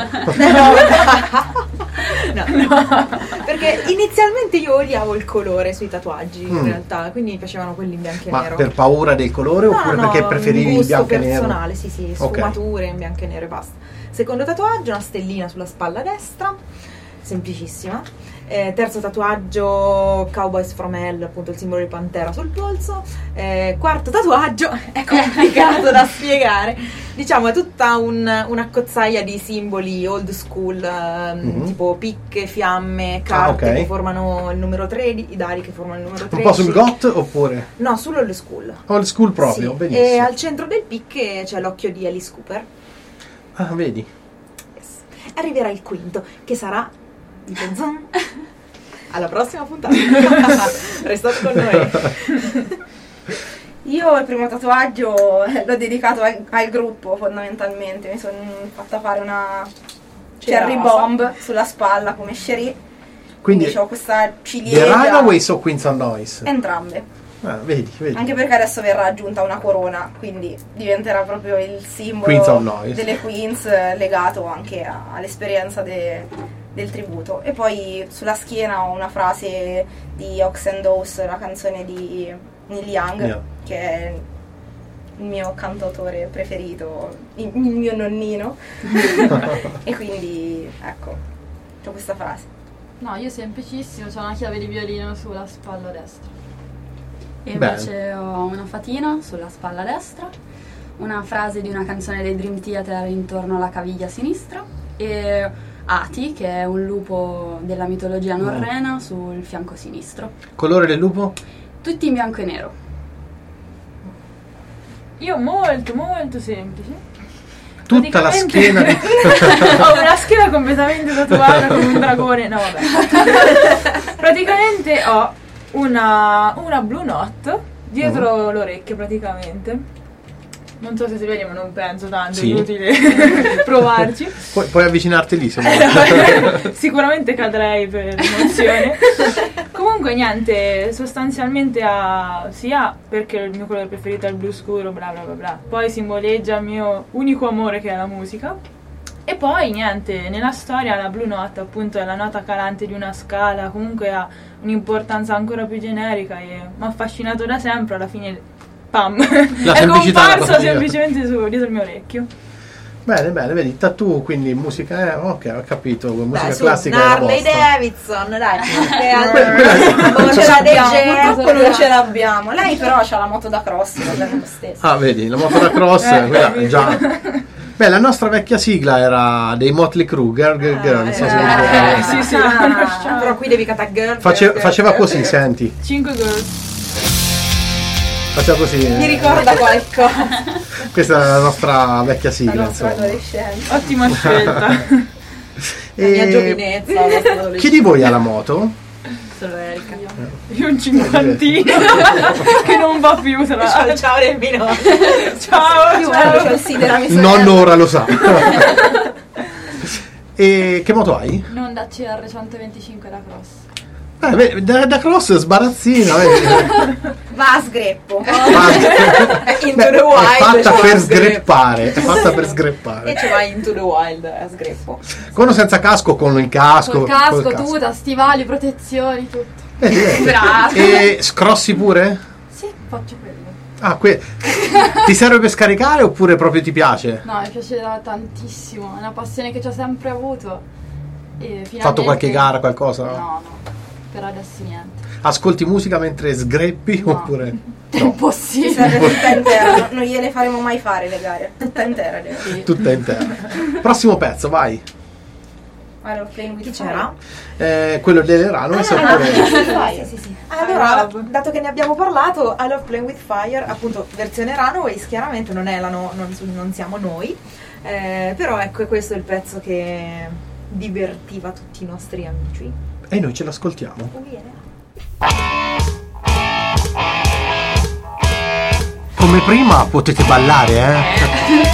[SPEAKER 2] No, no. Perché inizialmente io odiavo il colore sui tatuaggi, in
[SPEAKER 1] Mm.
[SPEAKER 2] realtà, quindi mi piacevano quelli in bianco e
[SPEAKER 1] Ma
[SPEAKER 2] nero.
[SPEAKER 1] per paura del colore
[SPEAKER 2] No,
[SPEAKER 1] oppure
[SPEAKER 2] no,
[SPEAKER 1] perché preferivi
[SPEAKER 2] un
[SPEAKER 1] il
[SPEAKER 2] gusto
[SPEAKER 1] bianco e nero?
[SPEAKER 2] personale, sì, sì,
[SPEAKER 1] Ok.
[SPEAKER 2] sfumature in bianco e nero e basta. Secondo tatuaggio, una stellina sulla spalla destra, semplicissima. Eh, terzo tatuaggio, Cowboys from Hell, appunto il simbolo di Pantera sul polso. Eh, quarto tatuaggio, è complicato da spiegare. Diciamo, è tutta un, una cozzaia di simboli old school, ehm,
[SPEAKER 1] Mhm.
[SPEAKER 2] tipo picche, fiamme, carte
[SPEAKER 1] Ah, ok.
[SPEAKER 2] che formano il numero tredici, i dadi che formano il numero
[SPEAKER 1] Un
[SPEAKER 2] tredici.
[SPEAKER 1] po' sul goth oppure
[SPEAKER 2] No, sull'old school.
[SPEAKER 1] old school proprio,
[SPEAKER 2] Sì,
[SPEAKER 1] benissimo.
[SPEAKER 2] e al centro del picche c'è l'occhio di Alice Cooper.
[SPEAKER 1] Ah, vedi.
[SPEAKER 2] Yes. Arriverà il quinto, che sarà zan, alla prossima puntata. Restate con noi.
[SPEAKER 4] Io il primo tatuaggio eh, l'ho dedicato al, al gruppo fondamentalmente, mi sono fatta fare una cherry
[SPEAKER 2] Cerasa.
[SPEAKER 4] bomb sulla spalla come Sherry,
[SPEAKER 1] Quindi
[SPEAKER 4] quindi ho questa
[SPEAKER 1] The
[SPEAKER 4] ciliegia,
[SPEAKER 1] Runaways o Queens of Noise?
[SPEAKER 4] entrambe,
[SPEAKER 1] Ah, vedi, vedi.
[SPEAKER 4] anche perché adesso verrà aggiunta una corona, quindi diventerà proprio il simbolo
[SPEAKER 1] Queens of Noise.
[SPEAKER 4] delle Queens, eh, legato anche a- all'esperienza de- del tributo. E poi sulla schiena ho una frase di Ox and Dose, la canzone di Neil Young,
[SPEAKER 1] Yeah.
[SPEAKER 4] che è il mio cantautore preferito, il, il mio nonnino. E quindi ecco, c'ho questa frase.
[SPEAKER 6] No, io semplicissimo, c'ho una chiave di violino sulla spalla destra.
[SPEAKER 3] E invece ho una fatina sulla spalla destra, una frase di una canzone dei Dream Theater intorno alla caviglia sinistra e Ati, che è un lupo della mitologia norrena, sul fianco sinistro.
[SPEAKER 1] Colore del lupo?
[SPEAKER 3] Tutti in bianco e nero.
[SPEAKER 5] Io molto, molto semplice.
[SPEAKER 1] Tutta la
[SPEAKER 5] Praticamente-
[SPEAKER 1] schiena di...
[SPEAKER 5] Ho una schiena completamente tatuata con un dragone. No, vabbè. Praticamente ho una, una blue knot dietro
[SPEAKER 1] Mhm.
[SPEAKER 5] l'orecchio, praticamente. Non so se si vede, ma non penso tanto,
[SPEAKER 1] Sì.
[SPEAKER 5] è inutile provarci.
[SPEAKER 1] Puoi, puoi avvicinarti lì se vuoi.
[SPEAKER 5] Sicuramente cadrei per l'emozione. Comunque niente, sostanzialmente ha sia perché il mio colore preferito è il blu scuro, bla bla bla bla. Poi simboleggia il mio unico amore che è la musica. E poi niente, nella storia la blue note appunto è la nota calante di una scala, comunque ha un'importanza ancora più generica e mi ha affascinato da sempre, alla fine pam,
[SPEAKER 1] La
[SPEAKER 5] è
[SPEAKER 1] semplicità della
[SPEAKER 5] comparso
[SPEAKER 1] cosa.
[SPEAKER 5] semplicemente su, dietro il mio orecchio.
[SPEAKER 1] Bene, bene, vedi, tattoo, quindi musica, eh, ok, ho capito, musica
[SPEAKER 2] Dai, su,
[SPEAKER 1] classica
[SPEAKER 2] una
[SPEAKER 1] è la
[SPEAKER 2] Harley
[SPEAKER 1] vostra.
[SPEAKER 2] Davidson, dai. Che
[SPEAKER 1] quella-
[SPEAKER 2] non ce l'ha
[SPEAKER 4] L'abbiamo, purtroppo non
[SPEAKER 2] dei
[SPEAKER 4] ce l'abbiamo. Lei però ha la moto da cross, va bene lo stesso.
[SPEAKER 1] Ah, vedi, la moto da cross,
[SPEAKER 5] Eh,
[SPEAKER 1] quella
[SPEAKER 5] capito.
[SPEAKER 1] già. Beh, la nostra vecchia sigla era dei Motley Crue, Girl, Girl, Girl, non so se vi
[SPEAKER 2] eh,
[SPEAKER 1] ricordate.
[SPEAKER 5] sì, sì,
[SPEAKER 2] Ah,
[SPEAKER 5] lo conosciamo.
[SPEAKER 2] però qui devi cantare girl,
[SPEAKER 1] Face-
[SPEAKER 2] girl, girl,
[SPEAKER 1] faceva
[SPEAKER 2] girl.
[SPEAKER 1] così, senti,
[SPEAKER 5] cinque girls.
[SPEAKER 1] faceva così.
[SPEAKER 2] Mi
[SPEAKER 1] eh.
[SPEAKER 2] ricorda qualcosa.
[SPEAKER 1] Questa è la nostra vecchia
[SPEAKER 4] La
[SPEAKER 1] sigla,
[SPEAKER 4] nostra
[SPEAKER 1] insomma.
[SPEAKER 4] adolescenza.
[SPEAKER 5] Ottima scelta.
[SPEAKER 2] La mia
[SPEAKER 1] E
[SPEAKER 2] giovinezza, la nostra adolescenza.
[SPEAKER 1] chi di voi ha la moto?
[SPEAKER 2] Solo Erika.
[SPEAKER 5] Io un cinquantino che non va più tra
[SPEAKER 2] Ciao, ciao Nemmino.
[SPEAKER 5] Ciao,
[SPEAKER 4] Io guardo
[SPEAKER 5] ciao.
[SPEAKER 4] c'ho il sidera, mi
[SPEAKER 1] Il
[SPEAKER 4] sorella.
[SPEAKER 1] nonno ora lo sa. E che moto hai?
[SPEAKER 6] Non da C R centoventicinque da cross.
[SPEAKER 1] Eh, beh, da, da cross sbarazzino, vedi?
[SPEAKER 4] Va a sgreppo.
[SPEAKER 2] Into
[SPEAKER 1] Beh,
[SPEAKER 2] the
[SPEAKER 1] è
[SPEAKER 2] wild.
[SPEAKER 1] fatta
[SPEAKER 2] cioè,
[SPEAKER 1] per
[SPEAKER 2] a sgreppo.
[SPEAKER 1] sgreppare, è fatta per
[SPEAKER 2] E
[SPEAKER 1] sgreppare.
[SPEAKER 2] ci vai into the wild a sgreppo.
[SPEAKER 1] Con o senza casco, con il casco.
[SPEAKER 6] Col casco,
[SPEAKER 1] col casco.
[SPEAKER 6] tuta, stivali, protezioni, tutto.
[SPEAKER 1] Vedi, vedi.
[SPEAKER 6] Bravo.
[SPEAKER 1] E scrossi pure?
[SPEAKER 6] Sì, faccio quello.
[SPEAKER 1] Ah, que- ti serve per scaricare oppure proprio ti piace?
[SPEAKER 6] No, mi piace da tantissimo, è una passione che ci ho sempre avuto. E finalmente...
[SPEAKER 1] Fatto qualche gara, qualcosa?
[SPEAKER 6] No, no, per adesso niente.
[SPEAKER 1] Ascolti musica mentre sgreppi
[SPEAKER 6] No.
[SPEAKER 1] oppure
[SPEAKER 6] È
[SPEAKER 1] no?
[SPEAKER 4] Ci
[SPEAKER 6] impossibile.
[SPEAKER 4] serve tutta intera, no- non gliele faremo mai fare le gare. Tutta intera. deve-
[SPEAKER 6] Sì.
[SPEAKER 1] Tutta intera. Prossimo pezzo, vai.
[SPEAKER 4] Allora, Playing with
[SPEAKER 2] Chi
[SPEAKER 4] Fire.
[SPEAKER 2] c'era?
[SPEAKER 1] Eh, quello delle Ranois
[SPEAKER 4] Ah,
[SPEAKER 1] oppure...
[SPEAKER 4] sì, sì, sì.
[SPEAKER 2] Allora, dato che ne abbiamo parlato, I Love Playing with Fire, appunto versione Runaways, chiaramente non è la no- non, non siamo noi, eh, però ecco, questo è il pezzo che divertiva tutti i nostri amici.
[SPEAKER 1] E noi ce l'ascoltiamo.
[SPEAKER 2] Oh, yeah.
[SPEAKER 1] Come prima potete ballare, eh?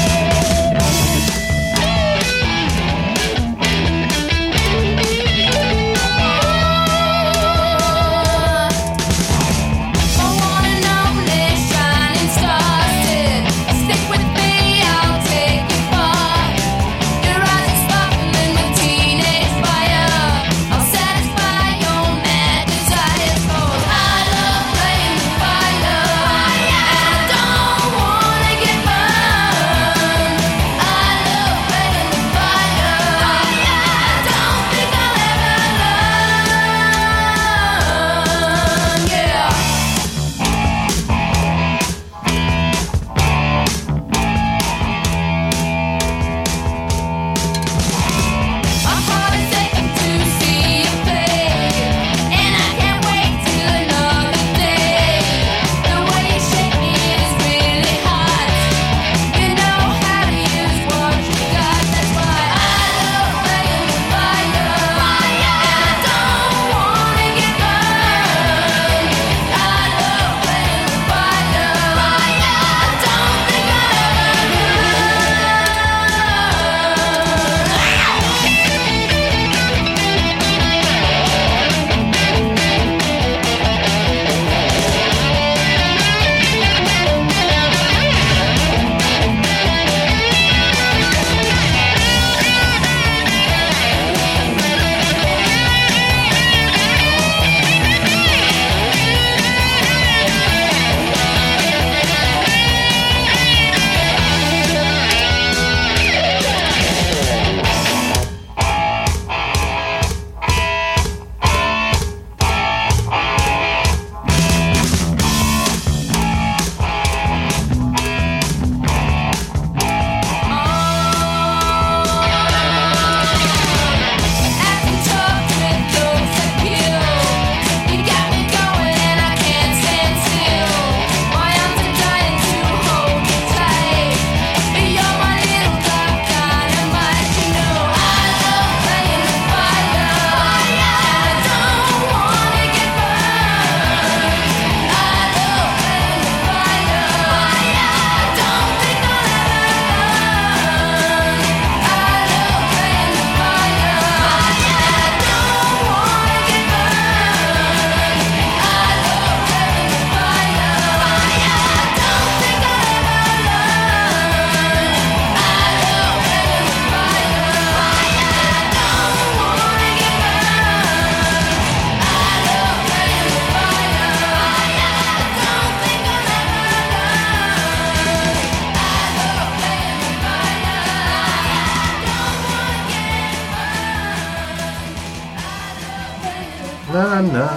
[SPEAKER 1] Na, na.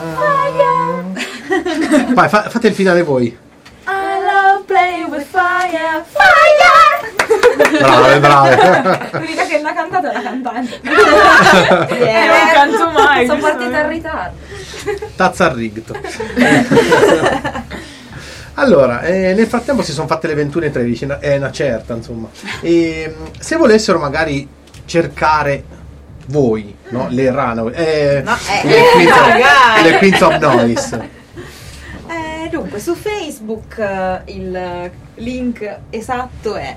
[SPEAKER 1] Vai, fa- fate il finale voi.
[SPEAKER 5] I love playing with fire.
[SPEAKER 1] Brave, brave.
[SPEAKER 4] L'unica che l'ha cantata è la cantante.
[SPEAKER 5] Eh, non canto mai.
[SPEAKER 4] Sono
[SPEAKER 5] giustamente.
[SPEAKER 4] partita in ritardo.
[SPEAKER 1] Tazza al rigto. Allora, eh, nel frattempo si sono fatte le ventuno e tredici, è una certa, insomma. E, se volessero magari cercare voi, no? Le Runaway, eh,
[SPEAKER 2] No, eh,
[SPEAKER 1] le, Queens of,
[SPEAKER 2] magari.
[SPEAKER 1] le Queens of Noise.
[SPEAKER 2] Eh, dunque, su Facebook eh, il link esatto è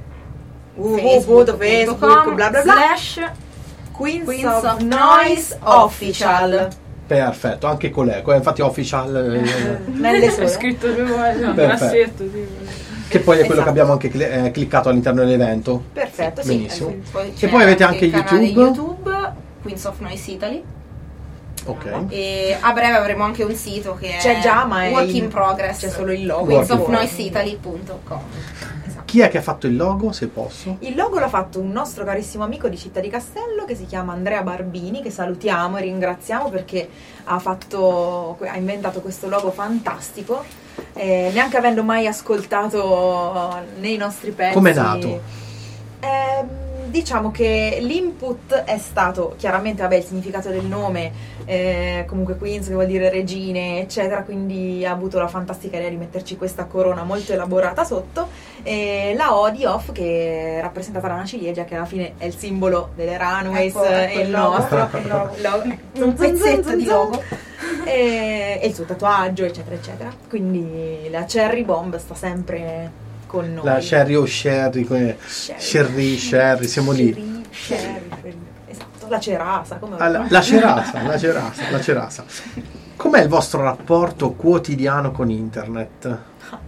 [SPEAKER 2] www.facebook bla bla bla
[SPEAKER 4] slash
[SPEAKER 2] Queens,
[SPEAKER 4] Queens
[SPEAKER 2] of,
[SPEAKER 4] of
[SPEAKER 2] Noise
[SPEAKER 4] Noise
[SPEAKER 2] Official.
[SPEAKER 1] Perfetto, anche con l'eco, eh, infatti official, eh,
[SPEAKER 2] Nelle
[SPEAKER 5] È
[SPEAKER 2] sole.
[SPEAKER 5] scritto due volte, no,
[SPEAKER 1] Perfetto.
[SPEAKER 5] grassetto, tipo.
[SPEAKER 1] che poi è quello
[SPEAKER 2] Esatto.
[SPEAKER 1] che abbiamo anche cli- eh, cliccato all'interno dell'evento.
[SPEAKER 2] Perfetto, sì.
[SPEAKER 1] Benissimo.
[SPEAKER 2] eh,
[SPEAKER 4] Poi
[SPEAKER 1] E
[SPEAKER 4] c'è
[SPEAKER 1] poi avete anche
[SPEAKER 4] il canale
[SPEAKER 1] YouTube.
[SPEAKER 4] YouTube, Queens of Noise Italy.
[SPEAKER 1] Ok.
[SPEAKER 4] E a breve avremo anche un sito che
[SPEAKER 2] C'è
[SPEAKER 4] è
[SPEAKER 2] già, ma è
[SPEAKER 4] work
[SPEAKER 2] in-
[SPEAKER 4] in progress.
[SPEAKER 2] c'è solo il logo.
[SPEAKER 4] queens
[SPEAKER 1] Work
[SPEAKER 4] of
[SPEAKER 1] in
[SPEAKER 4] noise italy punto com.
[SPEAKER 1] Chi è che ha fatto il logo, se posso?
[SPEAKER 2] Il logo l'ha fatto un nostro carissimo amico di Città di Castello che si chiama Andrea Barbini, che salutiamo e ringraziamo perché ha fatto ha inventato questo logo fantastico, eh, neanche avendo mai ascoltato nei nostri pezzi.
[SPEAKER 1] Com'è nato?
[SPEAKER 2] Ehm, diciamo che l'input è stato chiaramente, vabbè, il significato del nome, eh, comunque Queens che vuol dire regine, eccetera, quindi ha avuto la fantastica idea di metterci questa corona molto elaborata sotto, e la O di off che è rappresentata da una ciliegia che alla fine è il simbolo delle Runaways,
[SPEAKER 4] Ecco, ecco
[SPEAKER 2] e il
[SPEAKER 4] il logo,
[SPEAKER 2] nostro
[SPEAKER 4] ecco il logo.
[SPEAKER 2] logo.
[SPEAKER 4] Un pezzetto di logo.
[SPEAKER 2] e, e il suo tatuaggio, eccetera, eccetera. Quindi la Cherry Bomb sta sempre con noi.
[SPEAKER 1] La Sherry o Sherry, come-
[SPEAKER 2] Sherry.
[SPEAKER 1] Sherry, Sherry, siamo lì.
[SPEAKER 2] Sherry, Sherry, Sherry. Esatto, la cerasa, come
[SPEAKER 1] Ah, la, la cerasa, la cerasa, la cerasa. Com'è il vostro rapporto quotidiano con internet?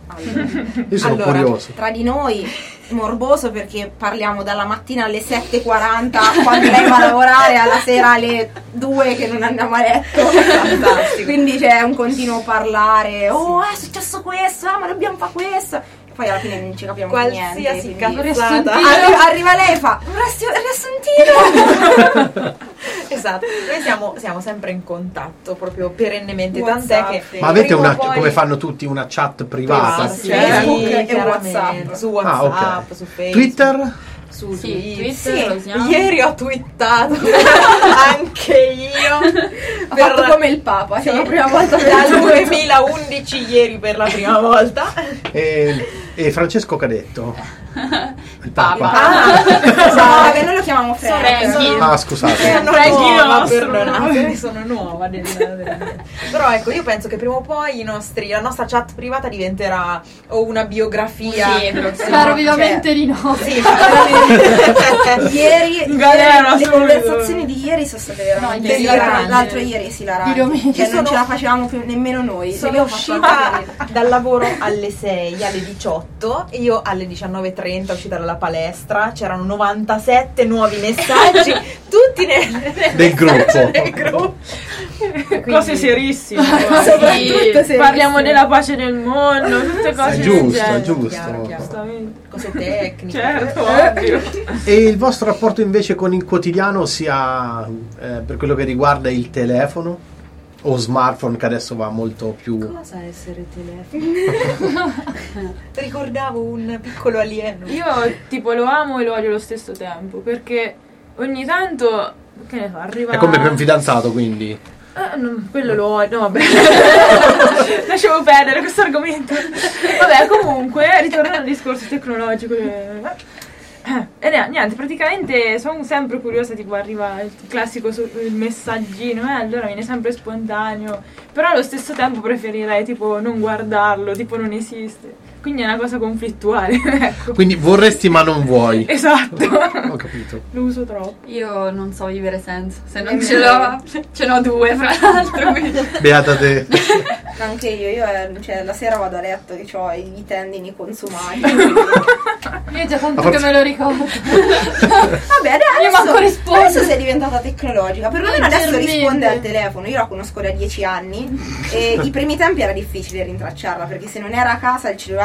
[SPEAKER 1] Io sono
[SPEAKER 2] Allora,
[SPEAKER 1] curioso.
[SPEAKER 4] Tra di noi morboso perché parliamo dalla mattina alle sette e quaranta quando lei va a lavorare, alla sera alle due che non andiamo a letto.
[SPEAKER 2] Fantastico.
[SPEAKER 4] Quindi c'è un continuo parlare. Oh, è successo questo, ah, ma dobbiamo fare questo. E poi alla fine non ci capiamo più niente.
[SPEAKER 2] Qualsiasi
[SPEAKER 4] quindi-
[SPEAKER 2] cazzata.
[SPEAKER 4] Arri- arriva lei e fa "Vorresti riassuntino?"
[SPEAKER 2] Esatto, noi siamo, siamo sempre in contatto proprio perennemente,
[SPEAKER 4] WhatsApp,
[SPEAKER 2] tant'è che
[SPEAKER 4] sì.
[SPEAKER 1] Ma avete
[SPEAKER 2] prima o
[SPEAKER 1] una,
[SPEAKER 2] poi-
[SPEAKER 1] come fanno tutti, una chat privata?
[SPEAKER 2] privata,
[SPEAKER 4] Sì,
[SPEAKER 2] sì,
[SPEAKER 4] Facebook e
[SPEAKER 2] chiaramente,
[SPEAKER 4] WhatsApp.
[SPEAKER 2] su
[SPEAKER 1] Ah,
[SPEAKER 2] WhatsApp,
[SPEAKER 1] ok.
[SPEAKER 2] su Facebook,
[SPEAKER 1] Twitter?
[SPEAKER 2] su
[SPEAKER 3] Sì,
[SPEAKER 2] Twitter.
[SPEAKER 3] Twitter lo usiamo.
[SPEAKER 2] Ieri ho twittato anche io
[SPEAKER 4] Ha fatto come il Papa, cioè la prima volta per
[SPEAKER 2] dal duemilaundici, ieri per la prima volta.
[SPEAKER 1] E, e Francesco Cadetto? Il Papa?
[SPEAKER 2] Ah,
[SPEAKER 4] No, che noi lo chiamiamo Frank.
[SPEAKER 3] Frankie.
[SPEAKER 1] Ah, scusate.
[SPEAKER 2] sono
[SPEAKER 5] Frankie
[SPEAKER 2] nuova,
[SPEAKER 5] nostro.
[SPEAKER 2] perdonate, sono nuova nel- nel- però ecco, io penso che prima o poi i nostri, la nostra chat privata diventerà o una biografia.
[SPEAKER 3] Un libro, sì.
[SPEAKER 6] Spero vivamente di no.
[SPEAKER 2] Sì, veramente.
[SPEAKER 4] Ieri,
[SPEAKER 5] In galera
[SPEAKER 4] ieri le
[SPEAKER 5] subito.
[SPEAKER 4] conversazioni di ieri sono state veramente
[SPEAKER 6] No, ieri
[SPEAKER 4] esilaranti.
[SPEAKER 2] grandi.
[SPEAKER 4] L'altro ieri è esilarante.
[SPEAKER 6] Dio mio.
[SPEAKER 4] Cioè,
[SPEAKER 2] Io
[SPEAKER 4] non
[SPEAKER 2] sono-
[SPEAKER 4] ce la facevamo più nemmeno noi.
[SPEAKER 2] Sono
[SPEAKER 4] Io ho fatto
[SPEAKER 2] uscita
[SPEAKER 4] anche-
[SPEAKER 2] dal lavoro alle sei, alle diciotto, e io alle diciannove e trenta uscita dalla palestra, c'erano novantasette nuovi messaggi, tutti nel,
[SPEAKER 1] Del gruppo.
[SPEAKER 2] del gruppo.
[SPEAKER 5] Cose serissime.
[SPEAKER 4] Soprattutto se
[SPEAKER 5] Parliamo della pace del mondo, tutte cose
[SPEAKER 1] È
[SPEAKER 5] del
[SPEAKER 1] giusto,
[SPEAKER 5] genere.
[SPEAKER 1] è giusto.
[SPEAKER 2] Chiaro, chiaro.
[SPEAKER 5] Giustamente.
[SPEAKER 2] Cose tecniche.
[SPEAKER 5] Certo, ovvio.
[SPEAKER 1] E il vostro rapporto invece con il quotidiano, sia eh, per quello che riguarda il telefono o smartphone, che adesso va molto più...
[SPEAKER 2] Cosa essere telefono? Ricordavo un piccolo alieno.
[SPEAKER 5] Io tipo lo amo e lo odio allo stesso tempo, perché ogni tanto, che ne so, arriva...
[SPEAKER 1] È come per un fidanzato, quindi.
[SPEAKER 5] Eh, no, quello lo odio, no vabbè. Lasciamo perdere questo argomento. Vabbè, comunque, ritornando al discorso tecnologico, eh, e ne- niente, praticamente sono sempre curiosa, tipo arriva il classico su- il messaggino, eh, allora viene sempre spontaneo, però allo stesso tempo preferirei tipo non guardarlo, tipo non esiste. Quindi è una cosa conflittuale, ecco.
[SPEAKER 1] Quindi vorresti ma non vuoi.
[SPEAKER 5] Esatto.
[SPEAKER 1] Ho capito.
[SPEAKER 5] Lo uso troppo.
[SPEAKER 3] Io non so vivere senza. Se non ce l'ho, ce n'ho due, fra l'altro. quindi-
[SPEAKER 1] Beata te.
[SPEAKER 4] Anche io, io eh, cioè, la sera vado a letto che ho i, i tendini consumati.
[SPEAKER 6] Io già tanto
[SPEAKER 1] Ma
[SPEAKER 6] che
[SPEAKER 1] forse-
[SPEAKER 6] me lo ricordo.
[SPEAKER 4] Vabbè, adesso,
[SPEAKER 6] Io manco rispondo.
[SPEAKER 4] adesso sei diventata tecnologica. Perlomeno adesso
[SPEAKER 6] Leggermente.
[SPEAKER 4] risponde al telefono. Io la conosco da dieci anni e i primi tempi era difficile rintracciarla perché se non era a casa il cellulare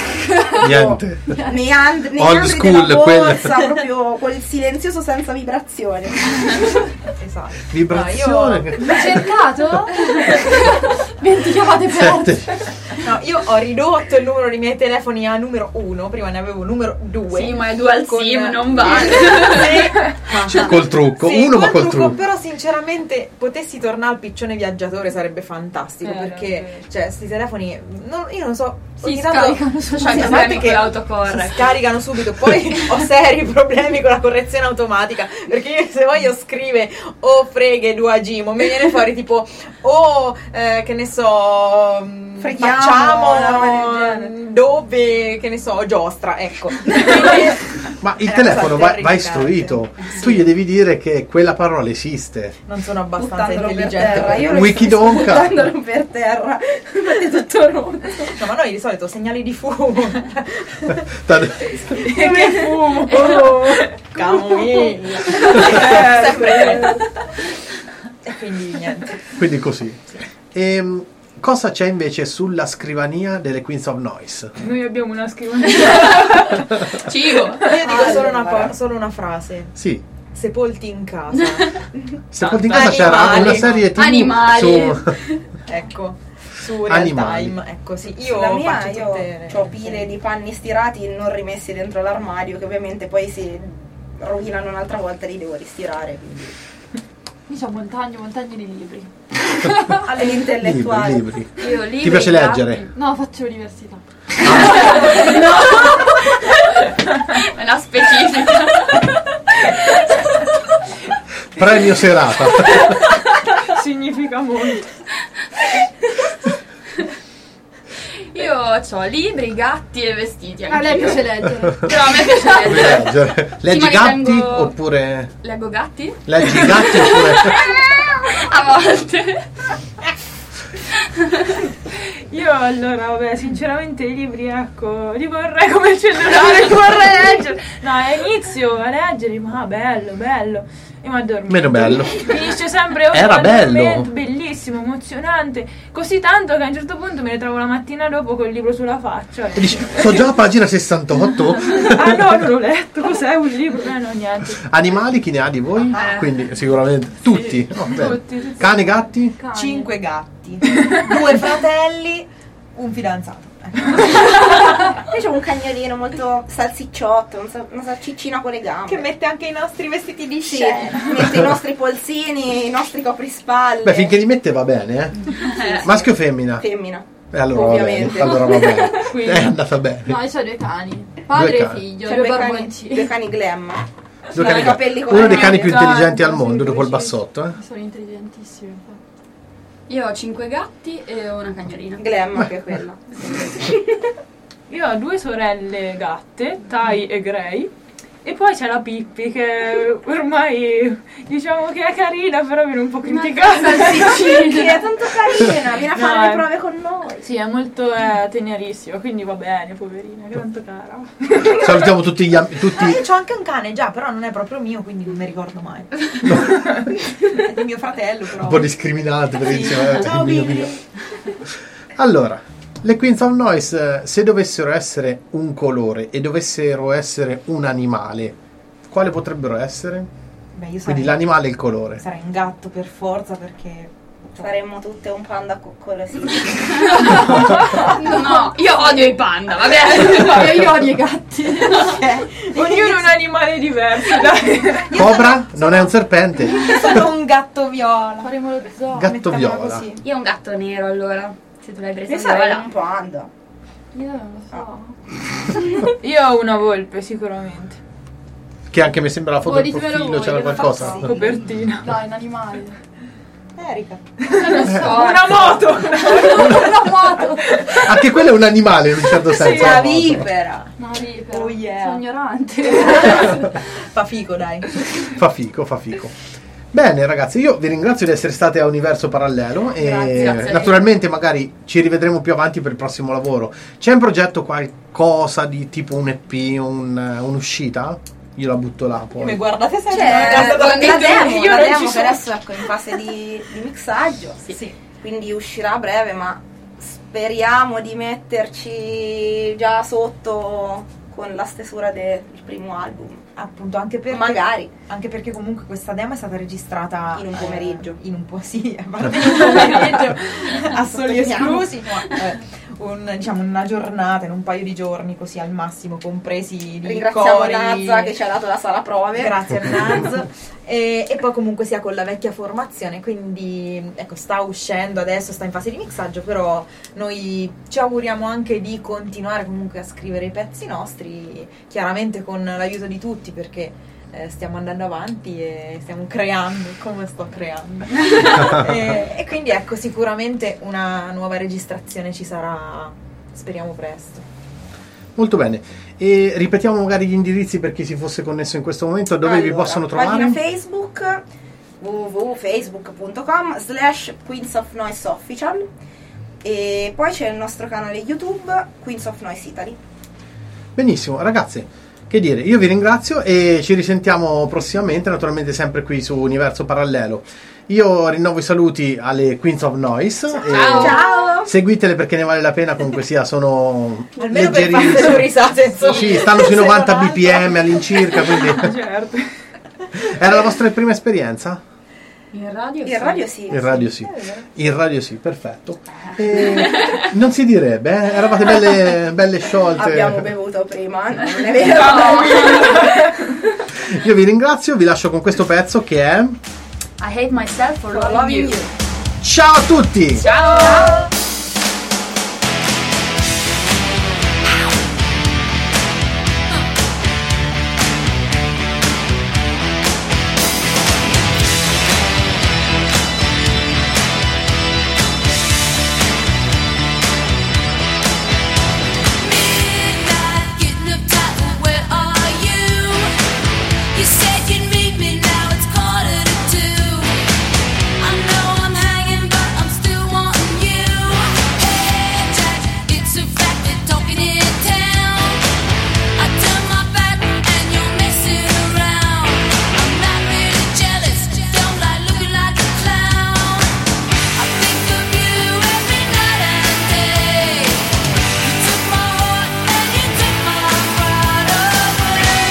[SPEAKER 1] Niente.
[SPEAKER 4] meand-
[SPEAKER 1] Old
[SPEAKER 4] meandri
[SPEAKER 1] school,
[SPEAKER 4] della
[SPEAKER 1] quella.
[SPEAKER 4] borsa, proprio quel silenzioso senza vibrazione.
[SPEAKER 2] Esatto.
[SPEAKER 1] Vibrazione.
[SPEAKER 2] No, io-
[SPEAKER 6] L'ho cercato? venti avete
[SPEAKER 1] Sette.
[SPEAKER 6] perso.
[SPEAKER 2] No, io ho ridotto il numero dei miei telefoni a numero uno, prima ne avevo numero due.
[SPEAKER 3] Sì, ma è dual
[SPEAKER 2] Con-
[SPEAKER 3] sim, non vale.
[SPEAKER 2] Sì.
[SPEAKER 1] Cioè, col trucco,
[SPEAKER 2] Sì,
[SPEAKER 1] uno ma
[SPEAKER 2] col
[SPEAKER 1] col
[SPEAKER 2] trucco,
[SPEAKER 1] trucco.
[SPEAKER 2] però sinceramente potessi tornare al piccione viaggiatore sarebbe fantastico,
[SPEAKER 5] Eh,
[SPEAKER 2] perché
[SPEAKER 5] davvero.
[SPEAKER 2] cioè sti telefoni non- io non so,
[SPEAKER 3] Si
[SPEAKER 2] ogni tanto
[SPEAKER 3] scaricano su
[SPEAKER 2] sì,
[SPEAKER 3] c'è
[SPEAKER 2] a parte
[SPEAKER 3] problemi
[SPEAKER 2] che
[SPEAKER 3] con l'autocorrect.
[SPEAKER 2] si scaricano subito, poi ho seri problemi con la correzione automatica, perché io se voglio scrivere o freghe due a Gimo mi viene fuori tipo o eh, che ne so mh,
[SPEAKER 4] Freghiamo,
[SPEAKER 2] facciamo
[SPEAKER 4] una roba del genere.
[SPEAKER 2] dove che ne so giostra, ecco.
[SPEAKER 1] Ma il
[SPEAKER 2] È una
[SPEAKER 1] telefono
[SPEAKER 2] cosa
[SPEAKER 1] va, va
[SPEAKER 2] terrificante.
[SPEAKER 1] istruito.
[SPEAKER 2] Sì.
[SPEAKER 1] Tu gli devi dire che quella parola esiste.
[SPEAKER 2] Non sono abbastanza
[SPEAKER 4] buttandolo per
[SPEAKER 2] intelligente
[SPEAKER 4] terra.
[SPEAKER 2] per-
[SPEAKER 4] Io lo
[SPEAKER 1] Wikidonca.
[SPEAKER 4] sto buttandolo per terra. Infatti è tutto rotto.
[SPEAKER 2] No, ma noi di solito segnali di fumo.
[SPEAKER 5] Che fumo!
[SPEAKER 2] Camomilla. Sempre. E quindi niente.
[SPEAKER 1] Quindi così. Ehm, cosa c'è invece sulla scrivania delle Queens of Noise?
[SPEAKER 5] Noi abbiamo una scrivania.
[SPEAKER 3] Cibo.
[SPEAKER 2] Io dico solo una,
[SPEAKER 4] Allora.
[SPEAKER 2] pa- solo una frase.
[SPEAKER 1] Sì.
[SPEAKER 2] Sepolti in casa.
[SPEAKER 1] Secondo in casa c'era
[SPEAKER 2] Animali.
[SPEAKER 1] una serie tivù
[SPEAKER 3] Animali.
[SPEAKER 1] su
[SPEAKER 2] Ecco. Su Real
[SPEAKER 1] Animali.
[SPEAKER 2] Time. Ecco, sì. Io
[SPEAKER 4] La mia,
[SPEAKER 2] faccio
[SPEAKER 4] io
[SPEAKER 2] tutte
[SPEAKER 4] ho pile di panni stirati non rimessi dentro l'armadio, che ovviamente poi si rovinano un'altra volta, li devo ristirare. Quindi.
[SPEAKER 6] Io ho montagne, montagne di libri.
[SPEAKER 4] All'intellettuale.
[SPEAKER 1] libri, libri.
[SPEAKER 3] Io libri,
[SPEAKER 1] Ti piace
[SPEAKER 3] gatti.
[SPEAKER 1] leggere?
[SPEAKER 6] No, faccio università.
[SPEAKER 3] È una specifica.
[SPEAKER 1] Premio serata.
[SPEAKER 5] Significa molto.
[SPEAKER 3] Io ho libri, gatti e vestiti.
[SPEAKER 6] A lei
[SPEAKER 3] anch'io.
[SPEAKER 6] piace leggere.
[SPEAKER 3] Però a me piace leggere.
[SPEAKER 1] Leggere. Leggi
[SPEAKER 3] ma li
[SPEAKER 1] gatti
[SPEAKER 3] tengo-
[SPEAKER 1] oppure
[SPEAKER 3] Leggo gatti?
[SPEAKER 1] leggi gatti oppure
[SPEAKER 3] A volte.
[SPEAKER 5] Io allora, vabbè, sinceramente i libri, ecco, li vorrei come il cellulare, li vorrei leggere. No, inizio a leggere, ma bello, bello. E mi addormento.
[SPEAKER 1] meno bello.
[SPEAKER 5] Finisce sempre o
[SPEAKER 1] Era
[SPEAKER 5] mi
[SPEAKER 1] bello.
[SPEAKER 5] addormento, bellissimo, emozionante. Così tanto che a un certo punto me ne trovo la mattina dopo col libro sulla faccia.
[SPEAKER 1] E dici, so già a pagina sessantotto.
[SPEAKER 5] Ah no, non l'ho letto, cos'è un libro? Eh no, niente.
[SPEAKER 1] Animali chi ne ha di voi?
[SPEAKER 3] Eh.
[SPEAKER 1] Quindi sicuramente tutti. Oh, bene.
[SPEAKER 5] Tutti, tutti.
[SPEAKER 1] Cani, gatti?
[SPEAKER 6] Cani.
[SPEAKER 2] cinque gatti, due fratelli, un fidanzato. Ecco.
[SPEAKER 4] Poi c'è un cagnolino molto salsicciotto, un sa- una salsiccina con le gambe.
[SPEAKER 2] Che mette anche i nostri vestiti di
[SPEAKER 4] Sì,
[SPEAKER 2] scena.
[SPEAKER 4] mette i nostri polsini, i nostri coprispalle.
[SPEAKER 1] Beh, finché li mette va bene, eh. Maschio o femmina?
[SPEAKER 4] Femmina.
[SPEAKER 1] E allora va bene.
[SPEAKER 4] Ovviamente.
[SPEAKER 1] Allora va bene.
[SPEAKER 5] Quindi.
[SPEAKER 1] È andata bene.
[SPEAKER 6] No, io ho due cani. Padre
[SPEAKER 1] Due
[SPEAKER 6] e
[SPEAKER 1] cani.
[SPEAKER 6] figlio,
[SPEAKER 4] C'è
[SPEAKER 6] due
[SPEAKER 4] due cani,
[SPEAKER 6] barboncini.
[SPEAKER 4] due cani glam.
[SPEAKER 1] Due
[SPEAKER 4] Con
[SPEAKER 1] cani
[SPEAKER 4] i capelli
[SPEAKER 1] gatti.
[SPEAKER 4] come
[SPEAKER 1] Uno dei
[SPEAKER 4] i
[SPEAKER 1] cani
[SPEAKER 4] miei.
[SPEAKER 1] più intelligenti al
[SPEAKER 5] Sì,
[SPEAKER 1] mondo dopo il
[SPEAKER 5] sì.
[SPEAKER 1] bassotto, eh.
[SPEAKER 6] Sono intelligentissimi, infatti.
[SPEAKER 3] Io ho cinque gatti e una cagnolina.
[SPEAKER 4] Glam anche quella.
[SPEAKER 5] Io ho due sorelle gatte, Tai e Grey. E poi c'è la Pippi che ormai diciamo che è carina, però viene un po' criticata.
[SPEAKER 4] Sì, è tanto carina, viene a
[SPEAKER 5] No,
[SPEAKER 4] fare
[SPEAKER 5] è-
[SPEAKER 4] le prove con noi.
[SPEAKER 5] Sì, è molto eh, tenerissima, quindi va bene, poverina, che tanto cara.
[SPEAKER 1] Salutiamo tutti gli am- tutti.
[SPEAKER 2] Ah, io ho anche un cane già, però non è proprio mio, quindi non mi ricordo mai. È di mio fratello, però.
[SPEAKER 1] Un po' discriminati perché
[SPEAKER 2] Sì.
[SPEAKER 1] dicevano, eh,
[SPEAKER 2] Ciao,
[SPEAKER 1] il mio,
[SPEAKER 2] Billy.
[SPEAKER 1] mio. Allora, le Queens of Noise, eh, se dovessero essere un colore e dovessero essere un animale, quale potrebbero essere?
[SPEAKER 2] Beh, io sarei,
[SPEAKER 1] Quindi l'animale e il colore.
[SPEAKER 2] sarei un gatto per forza perché.
[SPEAKER 4] Saremmo tutte un panda coccolosino.
[SPEAKER 3] No, io odio i panda, va bene.
[SPEAKER 6] Io, io odio i gatti.
[SPEAKER 5] Ognuno un animale diverso, dai.
[SPEAKER 1] Cobra? Non è un serpente?
[SPEAKER 2] Io sono un gatto viola.
[SPEAKER 6] Faremo lo zoo.
[SPEAKER 1] Gatto
[SPEAKER 2] Mettiamola
[SPEAKER 1] viola.
[SPEAKER 2] così.
[SPEAKER 3] Io ho un gatto nero allora. Se tu l'hai preso
[SPEAKER 4] Io sarei
[SPEAKER 3] viola.
[SPEAKER 4] un panda.
[SPEAKER 6] Io non lo so.
[SPEAKER 5] Io ho una volpe, sicuramente.
[SPEAKER 1] Che anche mi sembra la foto
[SPEAKER 6] Oh,
[SPEAKER 1] del
[SPEAKER 6] ditemelo
[SPEAKER 1] profilo,
[SPEAKER 6] voi,
[SPEAKER 1] c'era
[SPEAKER 6] che lo
[SPEAKER 1] qualcosa.
[SPEAKER 6] faccio.
[SPEAKER 5] Copertina.
[SPEAKER 6] Dai, un animale.
[SPEAKER 2] Erika.
[SPEAKER 6] Non so.
[SPEAKER 5] Una moto!
[SPEAKER 6] Una moto.
[SPEAKER 1] Anche quello è un animale in un certo senso.
[SPEAKER 2] La
[SPEAKER 1] la moto.
[SPEAKER 2] vipera.
[SPEAKER 6] Una vipera.
[SPEAKER 2] Oh, yeah.
[SPEAKER 6] Sono ignorante.
[SPEAKER 2] Fa figo, dai.
[SPEAKER 1] Fa fico, fa fico. Bene ragazzi, io vi ringrazio di essere state a Universo Parallelo e
[SPEAKER 3] Grazie, grazie.
[SPEAKER 1] naturalmente magari ci rivedremo più avanti per il prossimo lavoro. C'è in progetto qualcosa di tipo un E P, un, un'uscita? Io la butto là
[SPEAKER 2] Io mi
[SPEAKER 1] poi.
[SPEAKER 2] guardate sempre
[SPEAKER 4] C'è
[SPEAKER 2] a casa da
[SPEAKER 4] la demo,
[SPEAKER 2] io
[SPEAKER 4] la
[SPEAKER 2] non
[SPEAKER 4] demo
[SPEAKER 2] ci
[SPEAKER 4] che
[SPEAKER 2] sono.
[SPEAKER 4] adesso ecco in fase di, di mixaggio.
[SPEAKER 2] Sì.
[SPEAKER 4] Quindi uscirà a breve, ma speriamo di metterci già sotto con la stesura del primo album.
[SPEAKER 2] Appunto, anche perché
[SPEAKER 4] Magari.
[SPEAKER 2] anche perché comunque questa demo è stata registrata
[SPEAKER 4] In un
[SPEAKER 2] eh,
[SPEAKER 4] pomeriggio.
[SPEAKER 2] in un po' sì, a parte in un pomeriggio a soli esclusi, no, eh, un, diciamo una giornata, in un paio di giorni così al massimo, compresi di
[SPEAKER 4] Ringraziamo
[SPEAKER 2] cori.
[SPEAKER 4] Nazza che ci ha dato la sala prove.
[SPEAKER 2] Grazie a Naz. e, e poi comunque sia con la vecchia formazione, quindi ecco, sta uscendo adesso, sta in fase di mixaggio, però noi ci auguriamo anche di continuare comunque a scrivere i pezzi nostri, chiaramente con l'aiuto di tutti, perché eh, stiamo andando avanti e stiamo creando come sto creando. e, e quindi ecco, sicuramente una nuova registrazione ci sarà, speriamo presto.
[SPEAKER 1] Molto bene. E ripetiamo magari gli indirizzi per chi si fosse connesso in questo momento, dove vi
[SPEAKER 4] Allora,
[SPEAKER 1] possono trovare?
[SPEAKER 4] Pagina Facebook w w w punto facebook punto com slash Queens of Noise Official, e poi c'è il nostro canale YouTube Queens of Noise Italy.
[SPEAKER 1] Benissimo, ragazze, che dire, io vi ringrazio e ci risentiamo prossimamente, naturalmente sempre qui su Universo Parallelo. Io rinnovo i saluti alle Queens of Noise.
[SPEAKER 4] Ciao!
[SPEAKER 1] E
[SPEAKER 4] Ciao!
[SPEAKER 1] seguitele perché ne vale la pena, comunque sia, sono
[SPEAKER 2] Almeno per fare le
[SPEAKER 1] leggerissime.
[SPEAKER 2] risate, insomma.
[SPEAKER 1] Sì, stanno sui novanta bpm all'incirca, quindi
[SPEAKER 5] Certo.
[SPEAKER 1] era la vostra prima esperienza?
[SPEAKER 3] In radio
[SPEAKER 4] In radio sì.
[SPEAKER 1] In radio sì, in radio sì, perfetto. E non si direbbe, eh? Eravate belle, belle sciolte.
[SPEAKER 4] Abbiamo bevuto prima, non è vero?
[SPEAKER 1] Io vi ringrazio, vi lascio con questo pezzo che è
[SPEAKER 3] I hate myself for
[SPEAKER 4] For
[SPEAKER 3] loving
[SPEAKER 4] loving
[SPEAKER 3] you.
[SPEAKER 4] you.
[SPEAKER 1] Ciao a tutti!
[SPEAKER 3] Ciao!
[SPEAKER 7] Midnight, getting uptight, where are you? You said you'd meet me, now it's quarter to two. I know I'm hanging, but I'm still wanting you. Hey Jack, it's a fact they're talking in town. I turn my back and you're messing around. I'm not really jealous, don't like looking like a clown. I think of you every night and day. You took my heart and you took my pride away.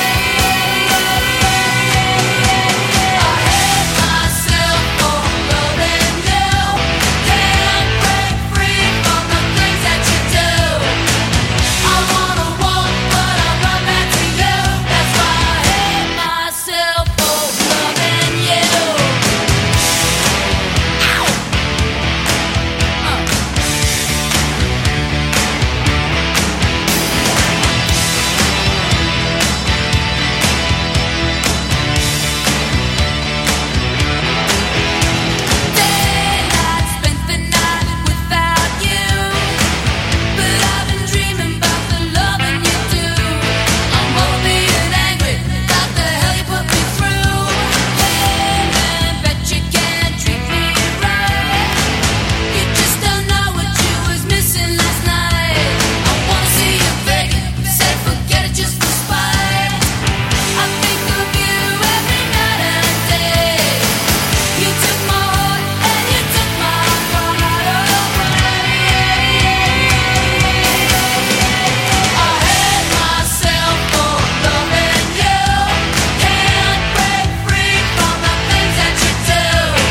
[SPEAKER 7] I hate myself for loving you. Can't break free from the things that you do. I wanna walk, but I run back to you. That's why I hate myself for loving you. Ow! Uh. Daylight, spent the night without you, but I've been dreaming about the loving you do. I'm over being angry about the hell you put me through. Hey man, bet you can't treat me right. You just don't know what you was missing last night. I wanna see you begging, say forget it just for spite. I think of you every night and day. You took my heart and you took my pride away. I hate myself for loving you. Can't break free from the things that you do.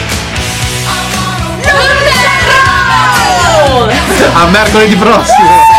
[SPEAKER 7] I wanna
[SPEAKER 1] A mercoledì prossimo!